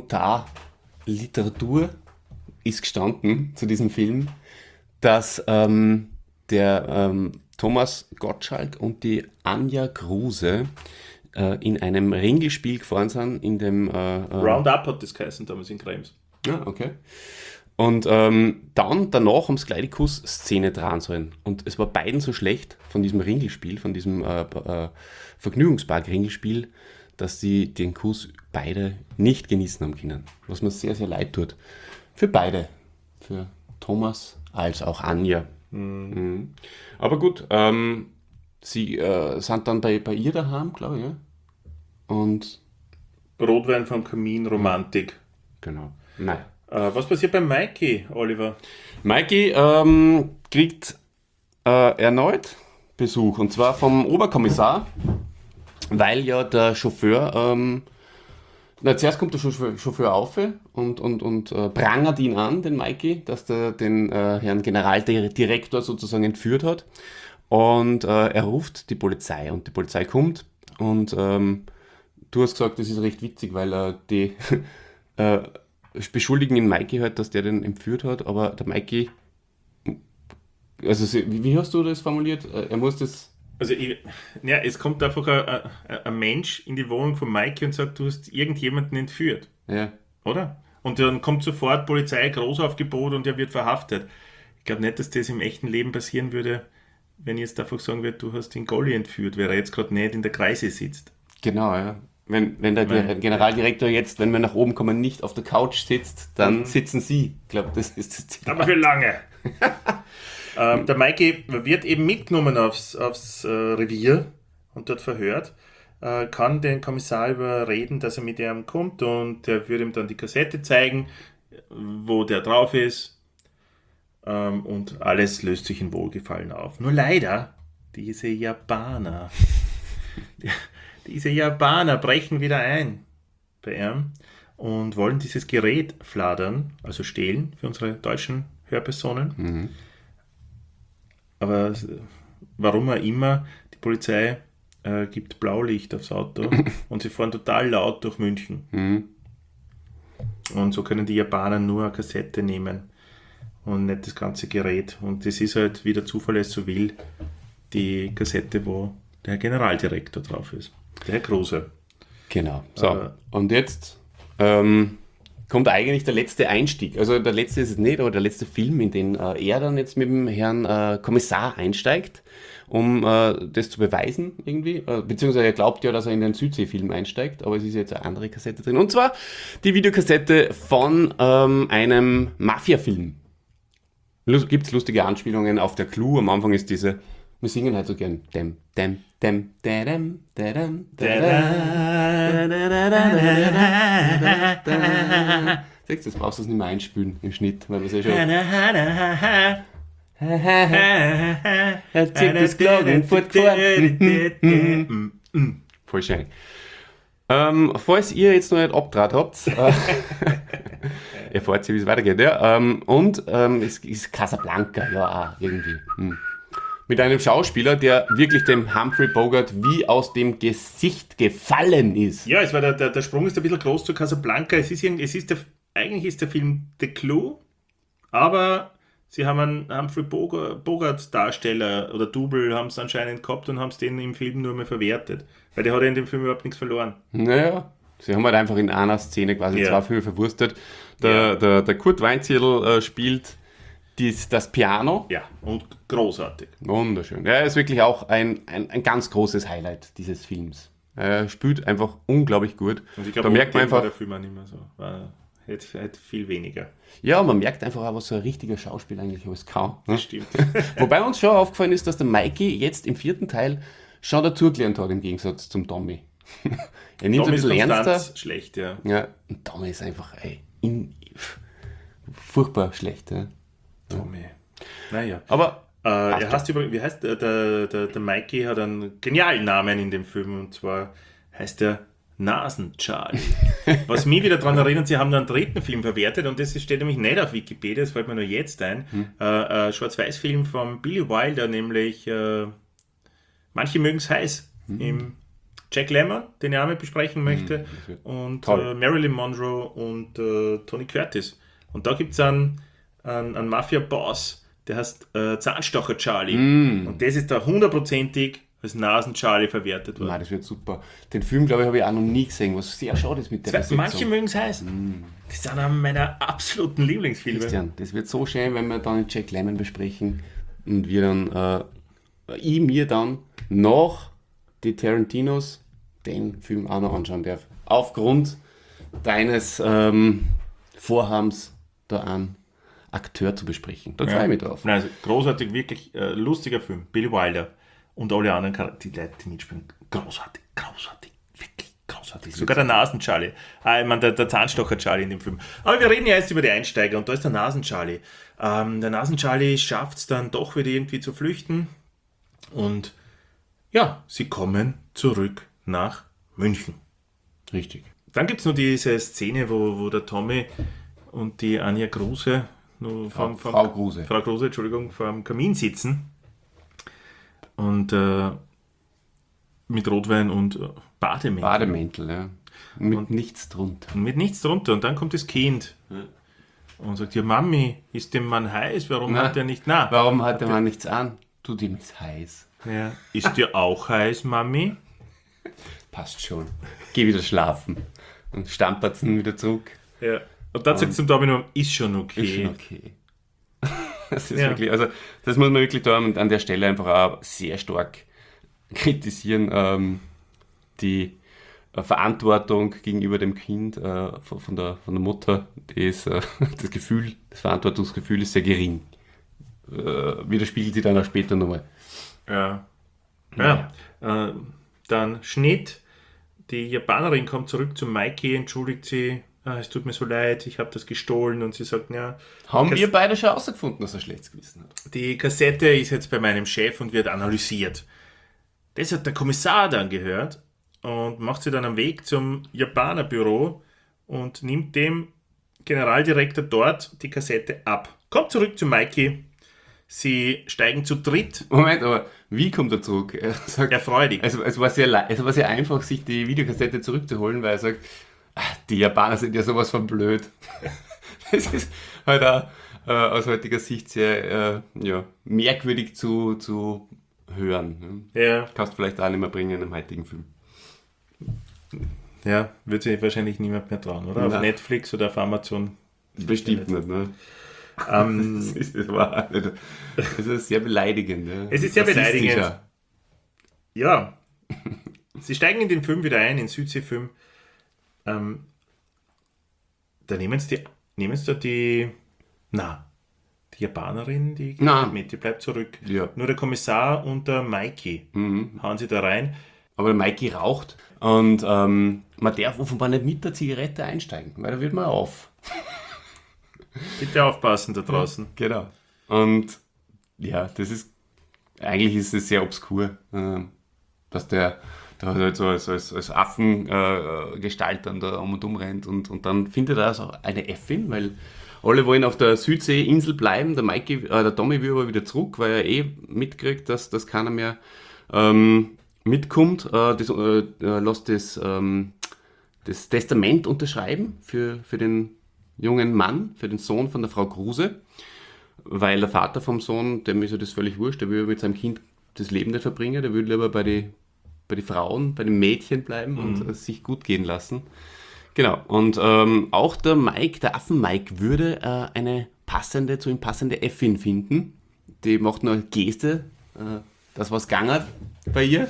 Sekundarliteratur ist gestanden zu diesem Film, dass ähm, der ähm, Thomas Gottschalk und die Anja Kruse äh, in einem Ringelspiel gefahren sind, in dem... Äh, äh, Roundup hat das geheißen damals in Krems. Ja, okay. Und ähm, dann, danach haben sie gleich die Kussszene dran sollen. Und es war beiden so schlecht von diesem Ringelspiel, von diesem äh, äh, Vergnügungspark-Ringelspiel, dass sie den Kuss beide nicht genießen haben können. Was mir sehr, sehr leid tut. Für beide. Für Thomas als auch Anja. Mhm. Mhm. Aber gut, ähm, sie äh, sind dann bei, bei ihr daheim, glaube ich, ja? Und Rotwein vom Kamin, Romantik. Genau. Nein. Äh, was passiert bei Mikey, Oliver? Mikey ähm, kriegt äh, erneut Besuch, und zwar vom Oberkommissar, weil ja der Chauffeur, ähm, na, zuerst kommt der Chauffeur, Chauffeur auf und, und, und äh, prangert ihn an, den Mikey, dass der den äh, Herrn Generaldirektor sozusagen entführt hat. Und äh, er ruft die Polizei und die Polizei kommt und ähm, du hast gesagt, das ist recht witzig, weil äh, die äh, beschuldigen ihn Mikey halt, dass der den entführt hat, aber der Mikey, also wie, wie hast du das formuliert? Er muss das... Also ich, ja, es kommt einfach ein, ein, ein Mensch in die Wohnung von Mikey und sagt, du hast irgendjemanden entführt. Ja. Oder? Und dann kommt sofort Polizei, Großaufgebot und er wird verhaftet. Ich glaube nicht, dass das im echten Leben passieren würde, wenn ich jetzt einfach sagen würde, du hast den Golli entführt, weil er jetzt gerade nicht in der Kreise sitzt. Genau, ja. Wenn, wenn der Weil, Generaldirektor jetzt, wenn wir nach oben kommen, nicht auf der Couch sitzt, dann mhm. sitzen sie. Ich glaube, das ist das Zitat. Aber für lange. ähm, der Mikey wird eben mitgenommen aufs, aufs äh, Revier und dort verhört, äh, kann den Kommissar überreden, dass er mit ihm kommt und der würde ihm dann die Kassette zeigen, wo der drauf ist, ähm, und alles löst sich in Wohlgefallen auf. Nur leider, diese Japaner... die, Diese Japaner brechen wieder ein bei ihm und wollen dieses Gerät fladern, also stehlen für unsere deutschen Hörpersonen. Mhm. Aber warum auch immer, die Polizei äh, gibt Blaulicht aufs Auto und sie fahren total laut durch München. Mhm. Und so können die Japaner nur eine Kassette nehmen und nicht das ganze Gerät. Und das ist halt, wie der Zufall es so will, die Kassette, wo der Generaldirektor drauf ist. Der Große. Genau. So, äh, und jetzt ähm, kommt eigentlich der letzte Einstieg. Also der letzte ist es nicht, aber der letzte Film, in den äh, er dann jetzt mit dem Herrn äh, Kommissar einsteigt, um äh, das zu beweisen irgendwie. Äh, beziehungsweise er glaubt ja, dass er in den Südsee-Film einsteigt, aber es ist jetzt eine andere Kassette drin. Und zwar die Videokassette von ähm, einem Mafia-Film. Gibt es lustige Anspielungen auf der Clue. Am Anfang ist diese... Wir singen halt so gern. Dem, dem, dem, dem, dem, Siehst du, das brauchst du nicht mehr einspülen im Schnitt, weil wir es ja schon... Er zieht das Klagen fortgefahren. Voll schön. Ähm, falls ihr jetzt noch nicht abgedraht habt, äh, erfahrt ihr, wie es weitergeht. Ja? Ähm, und ähm, es ist Casablanca, ja, auch irgendwie. Hm. Mit einem Schauspieler, der wirklich dem Humphrey Bogart wie aus dem Gesicht gefallen ist. Ja, es war der, der, der Sprung ist ein bisschen groß zu Casablanca. Es ist, es ist der, eigentlich ist der Film The Clue, aber sie haben einen Humphrey Bogart-Darsteller oder Double haben es anscheinend gehabt und haben es den im Film nur mehr verwertet. Weil der hat ja in dem Film überhaupt nichts verloren. Naja, sie haben halt einfach in einer Szene quasi ja. zwei Filme verwurstet. Der, ja. der, der Kurt Weinzierl äh, spielt Dies, das Piano. Ja, und großartig. Wunderschön. Ja, er ist wirklich auch ein, ein, ein ganz großes Highlight dieses Films. Er spielt einfach unglaublich gut. Und ich glaube, da merkt man einfach, war der Film auch nicht mehr so. War, hätte, hätte viel weniger. Ja, man merkt einfach auch, was so ein richtiger Schauspieler eigentlich alles kann. Ne? Das stimmt. Wobei uns schon aufgefallen ist, dass der Mikey jetzt im vierten Teil schon dazugelernt hat, im Gegensatz zum Tommy. Er nimmt es ein bisschen ernster. Schlecht, ja. Ja, und Tommy ist einfach ey, in, furchtbar schlecht. Ja. Tommy. Naja. Aber äh, er heißt übrigens, wie heißt der, der, der, der Mikey hat einen genialen Namen in dem Film und zwar heißt er Nasen-Charlie. Was mich wieder daran erinnert, sie haben einen dritten Film verwertet und das steht nämlich nicht auf Wikipedia, das fällt mir nur jetzt ein. Hm. Äh, äh, Schwarz-Weiß-Film von Billy Wilder, nämlich äh, Manche mögen es heiß, hm. im Jack Lemmon, den ich auch mit besprechen möchte, hm. und äh, Marilyn Monroe und äh, Tony Curtis. Und da gibt es einen Ein, ein Mafia-Boss, der heißt äh, Zahnstocher Charlie. Mm. Und das ist der hundertprozentig als Nasen-Charlie verwertet worden. Nein, das wird super. Den Film, glaube ich, habe ich auch noch nie gesehen, was sehr schade ist mit der Das, Besetzung. manche mögen es heiß. Mm. Das sind einer meiner absoluten Lieblingsfilme. Christian, das wird so schön, wenn wir dann Jack Lemmon besprechen und wir dann, äh, ich mir dann nach die Tarantinos den Film auch noch anschauen darf. Aufgrund deines ähm, Vorhabens, da einen Akteur zu besprechen. Da freue ich mich drauf. Nein, also großartig, wirklich äh, lustiger Film. Billy Wilder und alle anderen Charaktere, die Leute, die mitspielen, großartig, großartig, wirklich großartig. Sogar der Nasen-Charlie. Ah, ich meine, der, der Zahnstocher-Charlie in dem Film. Aber wir reden ja jetzt über die Einsteiger und da ist der Nasen-Charlie. Ähm, der Nasen-Charlie schafft es dann doch wieder irgendwie zu flüchten und ja, sie kommen zurück nach München. Richtig. Dann gibt es noch diese Szene, wo, wo der Tommy und die Anja Kruse, nur Frau, vom, vom, Frau Kruse. Frau Kruse, Entschuldigung, vor dem Kamin sitzen und äh, mit Rotwein und äh, Bademäntel. Bademäntel, ja. Mit Und- nichts drunter. Und mit nichts drunter. Und dann kommt das Kind und sagt, ja Mami, ist dem Mann heiß? Warum Na. hat er nicht... Na, Warum hat der Mann nichts an? Du, dem ist heiß. ja. Ist dir auch heiß, Mami? Passt schon. Geh wieder schlafen. Und stampert wieder zurück. Ja. Und dann sagt zum Tommy nur, ist schon okay. Ist schon okay. Das ist Ja. wirklich, also das muss man wirklich da an der Stelle einfach auch sehr stark kritisieren. Ähm, die äh, Verantwortung gegenüber dem Kind äh, von, von, der, von der Mutter, die ist, äh, das Gefühl, das Verantwortungsgefühl ist sehr gering. Äh, widerspiegelt sich dann auch später nochmal. Ja. Ja. Äh, dann Schnitt. Die Japanerin kommt zurück zu Mikey, entschuldigt sie. Ah, es tut mir so leid, ich habe das gestohlen. Und sie sagt, ja, Haben Kas- wir beide schon herausgefunden, dass er schlechtes Gewissen hat? die Kassette ist jetzt bei meinem Chef und wird analysiert. Das hat der Kommissar dann gehört und macht sie dann am Weg zum Japanerbüro und nimmt dem Generaldirektor dort die Kassette ab. Kommt zurück zu Mikey. Sie steigen zu dritt. Moment, aber wie kommt er zurück? Er sagt, Erfreudig. Also, es, war sehr, le- es war sehr einfach, sich die Videokassette zurückzuholen, weil er sagt, "Ah, die Japaner sind ja sowas von blöd." Das ist halt auch äh, aus heutiger Sicht sehr äh, ja, merkwürdig zu, zu hören. Ne? Ja, Kannst du vielleicht auch nicht mehr bringen in einem heutigen Film. ja, wird sich wahrscheinlich niemand mehr trauen, oder? Auf Nein. Netflix oder auf Amazon. Bestimmt nicht, ne? Ähm, Das ist, das war, das ist sehr beleidigend. Ja. Es ist sehr beleidigend. Rassistischer. Ja. Sie steigen in den Film wieder ein, in den Südsee-Film. Ähm, da nehmen sie die, nehmen sie da die, na, die Japanerin, die geht Na. nicht mit, die bleibt zurück. Ja. Nur der Kommissar und der Mikey Mhm. hauen sie da rein. Aber der Mikey raucht und ähm, man darf offenbar nicht mit der Zigarette einsteigen, weil da wird man auf. Bitte aufpassen da draußen. Genau. Und ja, das ist, eigentlich ist es sehr obskur, äh, dass der da halt so als, als, als Affengestalt äh, Gestalt dann da um und um rennt und, und dann findet er so eine Äffin, weil alle wollen auf der Südseeinsel bleiben, der Mikey, äh, der Tommy will aber wieder zurück, weil er eh mitkriegt, dass, dass keiner mehr ähm, mitkommt, äh, das, äh, äh, lässt das, ähm, das Testament unterschreiben für, für den jungen Mann, für den Sohn von der Frau Kruse, weil der Vater vom Sohn, dem ist ja das völlig wurscht, der will mit seinem Kind das Leben nicht verbringen, der will lieber bei den bei die Frauen, bei den Mädchen bleiben und Mhm. äh, sich gut gehen lassen. Genau, und ähm, auch der Mike, der Affen-Mike, würde äh, eine passende, zu ihm passende Äffin finden. Die macht nur eine Geste, äh, das was gegangen bei ihr.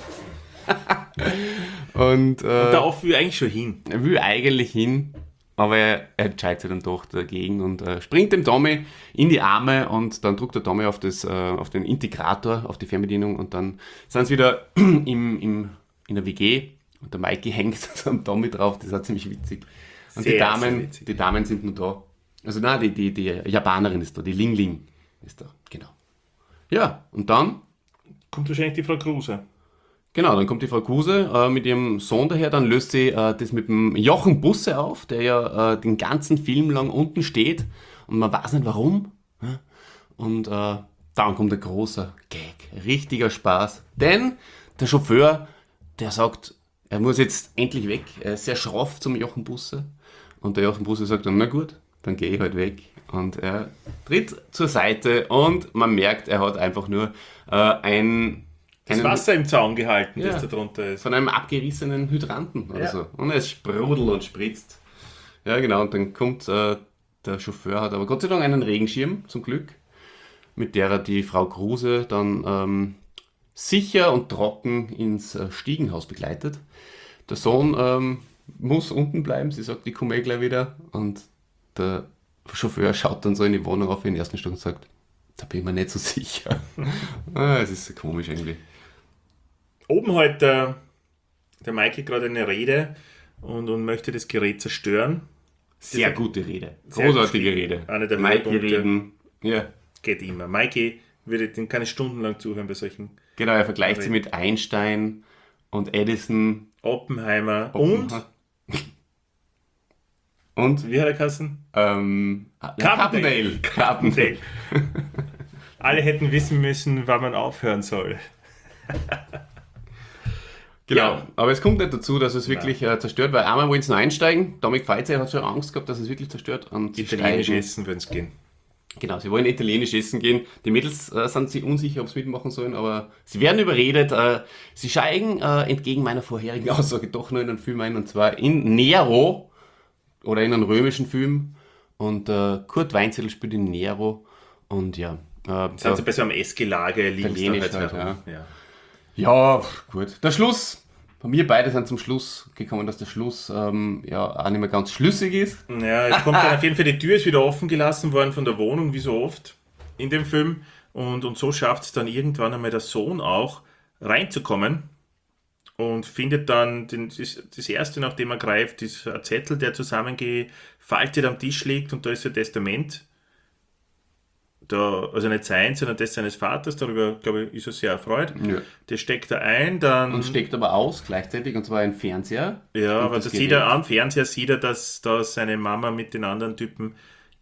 und äh, Und da oft will eigentlich schon hin. er will eigentlich hin, aber er, er entscheidet sich dann doch dagegen und äh, springt dem Tommy in die Arme und dann drückt der Tommy auf, das, äh, auf den Integrator, auf die Fernbedienung und dann sind sie wieder im, im, in der W G und der Mikey hängt so am Tommy drauf, das ist auch ziemlich witzig. Und Sehr, die, sehr Damen, witzig. die Damen sind nur da. Also nein, die, die, die Japanerin ist da, die Ling Ling ist da, genau. Ja, und dann Kommt wahrscheinlich die Frau Kruse. Genau, dann kommt die Frau Kruse äh, mit ihrem Sohn daher, dann löst sie äh, das mit dem Jochen Busse auf, der ja äh, den ganzen Film lang unten steht und man weiß nicht warum. Ja? Und äh, dann kommt ein großer Gag, richtiger Spaß, denn der Chauffeur, der sagt, er muss jetzt endlich weg, er ist sehr schroff zum Jochen Busse und der Jochen Busse sagt dann, na gut, dann gehe ich halt weg. Und er tritt zur Seite und man merkt, er hat einfach nur äh, ein Das einen, Wasser im Zaun gehalten, Ja. das da drunter ist. von einem abgerissenen Hydranten oder Ja. so. Und es sprudelt und spritzt. Ja, genau. Und dann kommt, äh, der Chauffeur hat aber Gott sei Dank einen Regenschirm, zum Glück, mit der er die Frau Kruse dann ähm, sicher und trocken ins äh, Stiegenhaus begleitet. Der Sohn ähm, muss unten bleiben, sie sagt, ich komme eh gleich wieder. Und der Chauffeur schaut dann so in die Wohnung auf in den ersten Stock und sagt, da bin ich mir nicht so sicher. ah, es ist komisch eigentlich. Oben halt der, der Mikey gerade eine Rede und, und möchte das Gerät zerstören. Sehr gute Rede. Sehr Großartige gut. Rede. Eine der Mikey Höhepunkte. reden. Ja, Geht immer. Mikey würde, den kann ich stundenlang zuhören bei solchen genau, er vergleicht sie mit Einstein und Edison. Oppenheimer Oppenheimer. und, Und wie hat er geheißen? ähm, Carpendale. Carpendale. Carpendale. Alle hätten wissen müssen, wann man aufhören soll. Genau, Ja. aber es kommt nicht dazu, dass es wirklich äh, zerstört, weil einmal wollen sie noch einsteigen. Dominik Feizer hat schon Angst gehabt, dass es wirklich zerstört. Und sie Italienisch steigen. essen würden es gehen. Genau, sie wollen italienisch essen gehen. Die Mädels äh, sind sich unsicher, ob sie mitmachen sollen, aber sie werden überredet. Äh, sie steigen äh, entgegen meiner vorherigen Aussage doch nur in einen Film ein, und zwar in Nero oder in einen römischen Film. Und äh, Kurt Weinzettel spielt in Nero. Und ja, äh, Sind sie bei so einem Essgelage, liegen sie dann Italienisch halt halt, herum. Ja. ja, gut. Der Schluss. Wir beide sind zum Schluss gekommen, dass der Schluss ähm, ja auch nicht mehr ganz schlüssig ist. Ja, es kommt dann auf jeden Fall, die Tür ist wieder offen gelassen worden von der Wohnung, wie so oft in dem Film. Und, und so schafft es dann irgendwann einmal der Sohn auch, reinzukommen. Und findet dann den, das, das erste, nachdem er greift, ist ein Zettel, der zusammengefaltet am Tisch liegt. Und da ist ein Testament. Da, also nicht sein, sondern das seines Vaters. Darüber, glaube ich, ist er sehr erfreut. Ja. Das steckt er ein, dann... Und steckt aber aus gleichzeitig, und zwar ein Fernseher. Ja, Und aber das da Gerät. sieht er am Fernseher, sieht er, dass da seine Mama mit den anderen Typen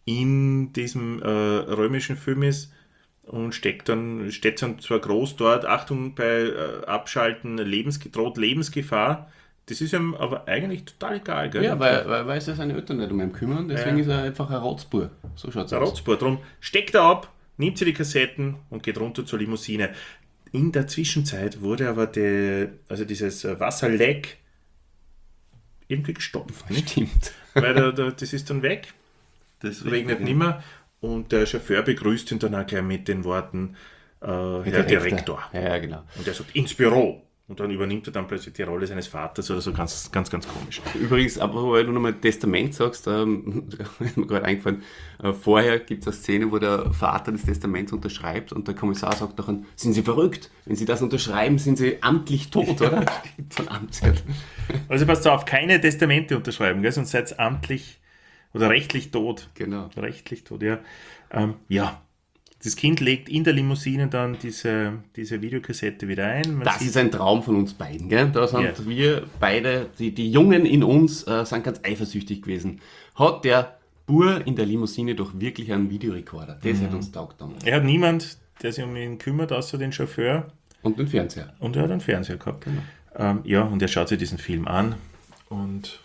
in diesem äh, römischen Film ist und steckt dann, steht dann zwar groß dort, Achtung bei äh, Abschalten, Lebens, droht Lebensgefahr. Das ist ihm aber eigentlich total egal, gell? Ja, weil, weil, weil sich seine Eltern nicht um ihn kümmern, deswegen Ja. ist er einfach ein Rotzbur. So schaut's Der aus. Rotzbur, drum steckt er ab, nimmt sie die Kassetten und geht runter zur Limousine. In der Zwischenzeit wurde aber die, also dieses äh, Wasserleck irgendwie gestopft, nicht? Stimmt. Weil der, der, das ist dann weg. Das Regnet nimmer und der Chauffeur begrüßt ihn dann auch gleich mit den Worten äh, Herr Direktor. Ja, ja, genau. Und er sagt, ins Büro. Und dann übernimmt er dann plötzlich die Rolle seines Vaters oder so, ganz, ganz, ganz komisch. Übrigens, aber weil du nochmal Testament sagst, ähm, ist mir gerade eingefallen, äh, vorher gibt es eine Szene, wo der Vater das Testament unterschreibt und der Kommissar sagt nachher, sind Sie verrückt? Wenn Sie das unterschreiben, sind Sie amtlich tot, oder? Von Amtszeit. Also passt auf, keine Testamente unterschreiben, gell? Sonst seid ihr amtlich oder rechtlich tot. Genau. Rechtlich tot, ja. Ähm, ja, das Kind legt in der Limousine dann diese, diese Videokassette wieder ein. Man Das sieht- ist ein Traum von uns beiden, gell? Da sind Ja. wir beide, die, die Jungen in uns, äh, sind ganz eifersüchtig gewesen. Hat der Bur in der Limousine doch wirklich einen Videorekorder? Das Mhm. hat uns taugt damals. Er hat niemand, der sich um ihn kümmert, außer den Chauffeur. Und den Fernseher. Und er hat einen Fernseher gehabt. Genau. Ähm, ja, und er schaut sich diesen Film an. Und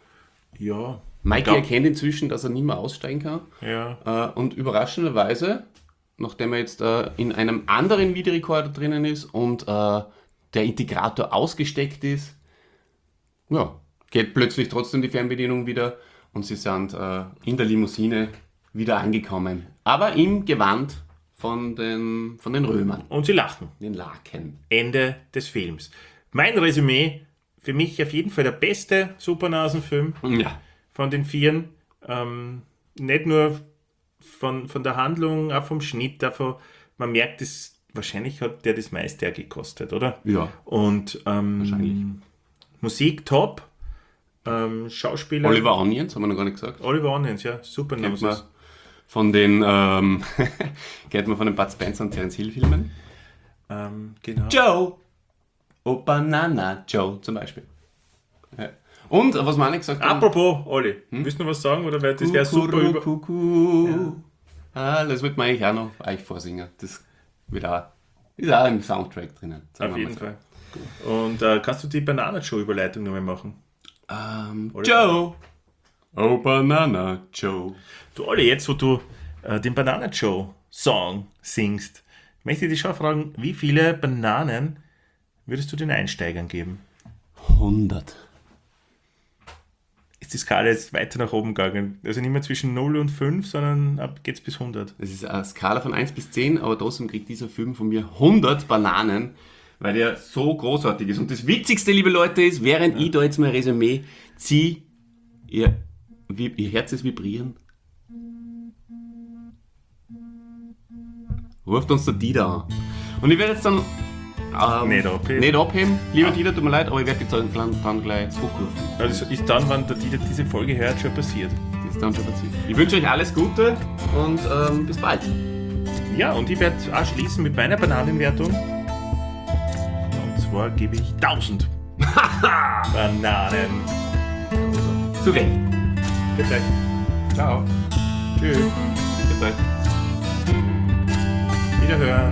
ja. Mikey glaub- erkennt inzwischen, dass er nicht mehr aussteigen kann. Ja. Äh, und überraschenderweise, nachdem er jetzt äh, in einem anderen Videorekorder drinnen ist und äh, der Integrator ausgesteckt ist, ja, geht plötzlich trotzdem die Fernbedienung wieder und sie sind äh, in der Limousine wieder angekommen. Aber im Gewand von den, von den Römern, Und sie lachen. den Laken. Ende des Films. Mein Resümee, für mich auf jeden Fall der beste Supernasenfilm Ja, von den Vieren. Ähm, nicht nur von, von der Handlung, auch vom Schnitt, auch von, man merkt, das, wahrscheinlich hat der das meiste gekostet, oder? ja. Und ähm, Wahrscheinlich. Musik top, ähm, Schauspieler. Oliver Onions, haben wir noch gar nicht gesagt. Oliver Onions, ja, super Kennt man Noses. von den, ähm, kennt man von den Bud Spencer und Terence Hill Filmen. Ähm, genau. Joe. Oh, Banana Joe zum Beispiel. Ja. Und, was wir auch nicht gesagt haben. Apropos, Olli, willst du noch was sagen? Oder wär- das wäre super über. Kuckuck. Ah, das wird man eigentlich auch noch euch vorsingen. Das wird auch, ist auch im Soundtrack drinnen. sagen Auf wir jeden mal Fall. Und äh, kannst du die Banana-Show-Überleitung nochmal machen? so. Ähm, Oder- Joe. Oh, Banana Joe. Du, Olli, jetzt wo du äh, den Banana-Show-Song singst, möchte ich dich schon fragen, wie viele Bananen würdest du den Einsteigern geben? hundert. Ist die Skala jetzt weiter nach oben gegangen? Also nicht mehr zwischen null und fünf, sondern ab geht's bis hundert. Das ist eine Skala von eins bis zehn, aber trotzdem kriegt dieser Film von mir hundert Bananen, weil der so großartig ist. Und das Witzigste, liebe Leute, ist, während ja. ich da jetzt mein Resümee ziehe, ihr, ihr Herz ist vibrieren. Ruft uns der Dieter an. Und ich werde jetzt dann ähm, nicht abheben. Nicht abheben. Lieber ja. Dieter, tut mir leid, aber ich werde dich dann, dann gleich zurückrufen. Also ist dann, wenn der Dieter diese Folge hört, schon passiert. Das ist dann schon passiert. Ich wünsche euch alles Gute und ähm, bis bald. Ja, und ich werde auch schließen mit meiner Bananenwertung. Und zwar gebe ich tausend Bananen. Zu Recht. Bis gleich. Ciao. Tschüss. Bis bald. Wiederhören.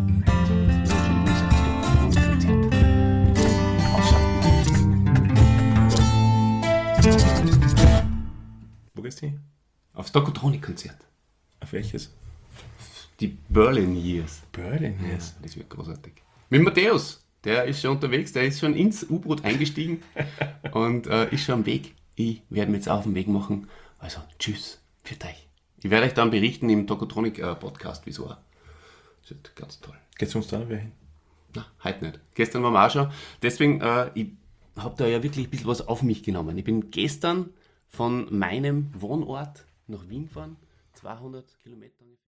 Wo gehst du hin? Aufs Tokotronic-Konzert. Auf welches? Die Berlin Years. Berlin Years? Ja, das wird großartig. Mit Matthäus. Der ist schon unterwegs, der ist schon ins U-Boot eingestiegen und äh, ist schon am Weg. Ich werde mich jetzt auf den Weg machen. Also, tschüss, für euch. Ich werde euch dann berichten im Tokotronic-Podcast, äh, wieso. Das wird ganz toll. Geht's uns da noch wer hin? Na, heute nicht. Gestern waren wir auch schon. Deswegen, äh, ich habe da ja wirklich ein bisschen was auf mich genommen. Ich bin gestern von meinem Wohnort nach Wien gefahren, zweihundert Kilometer.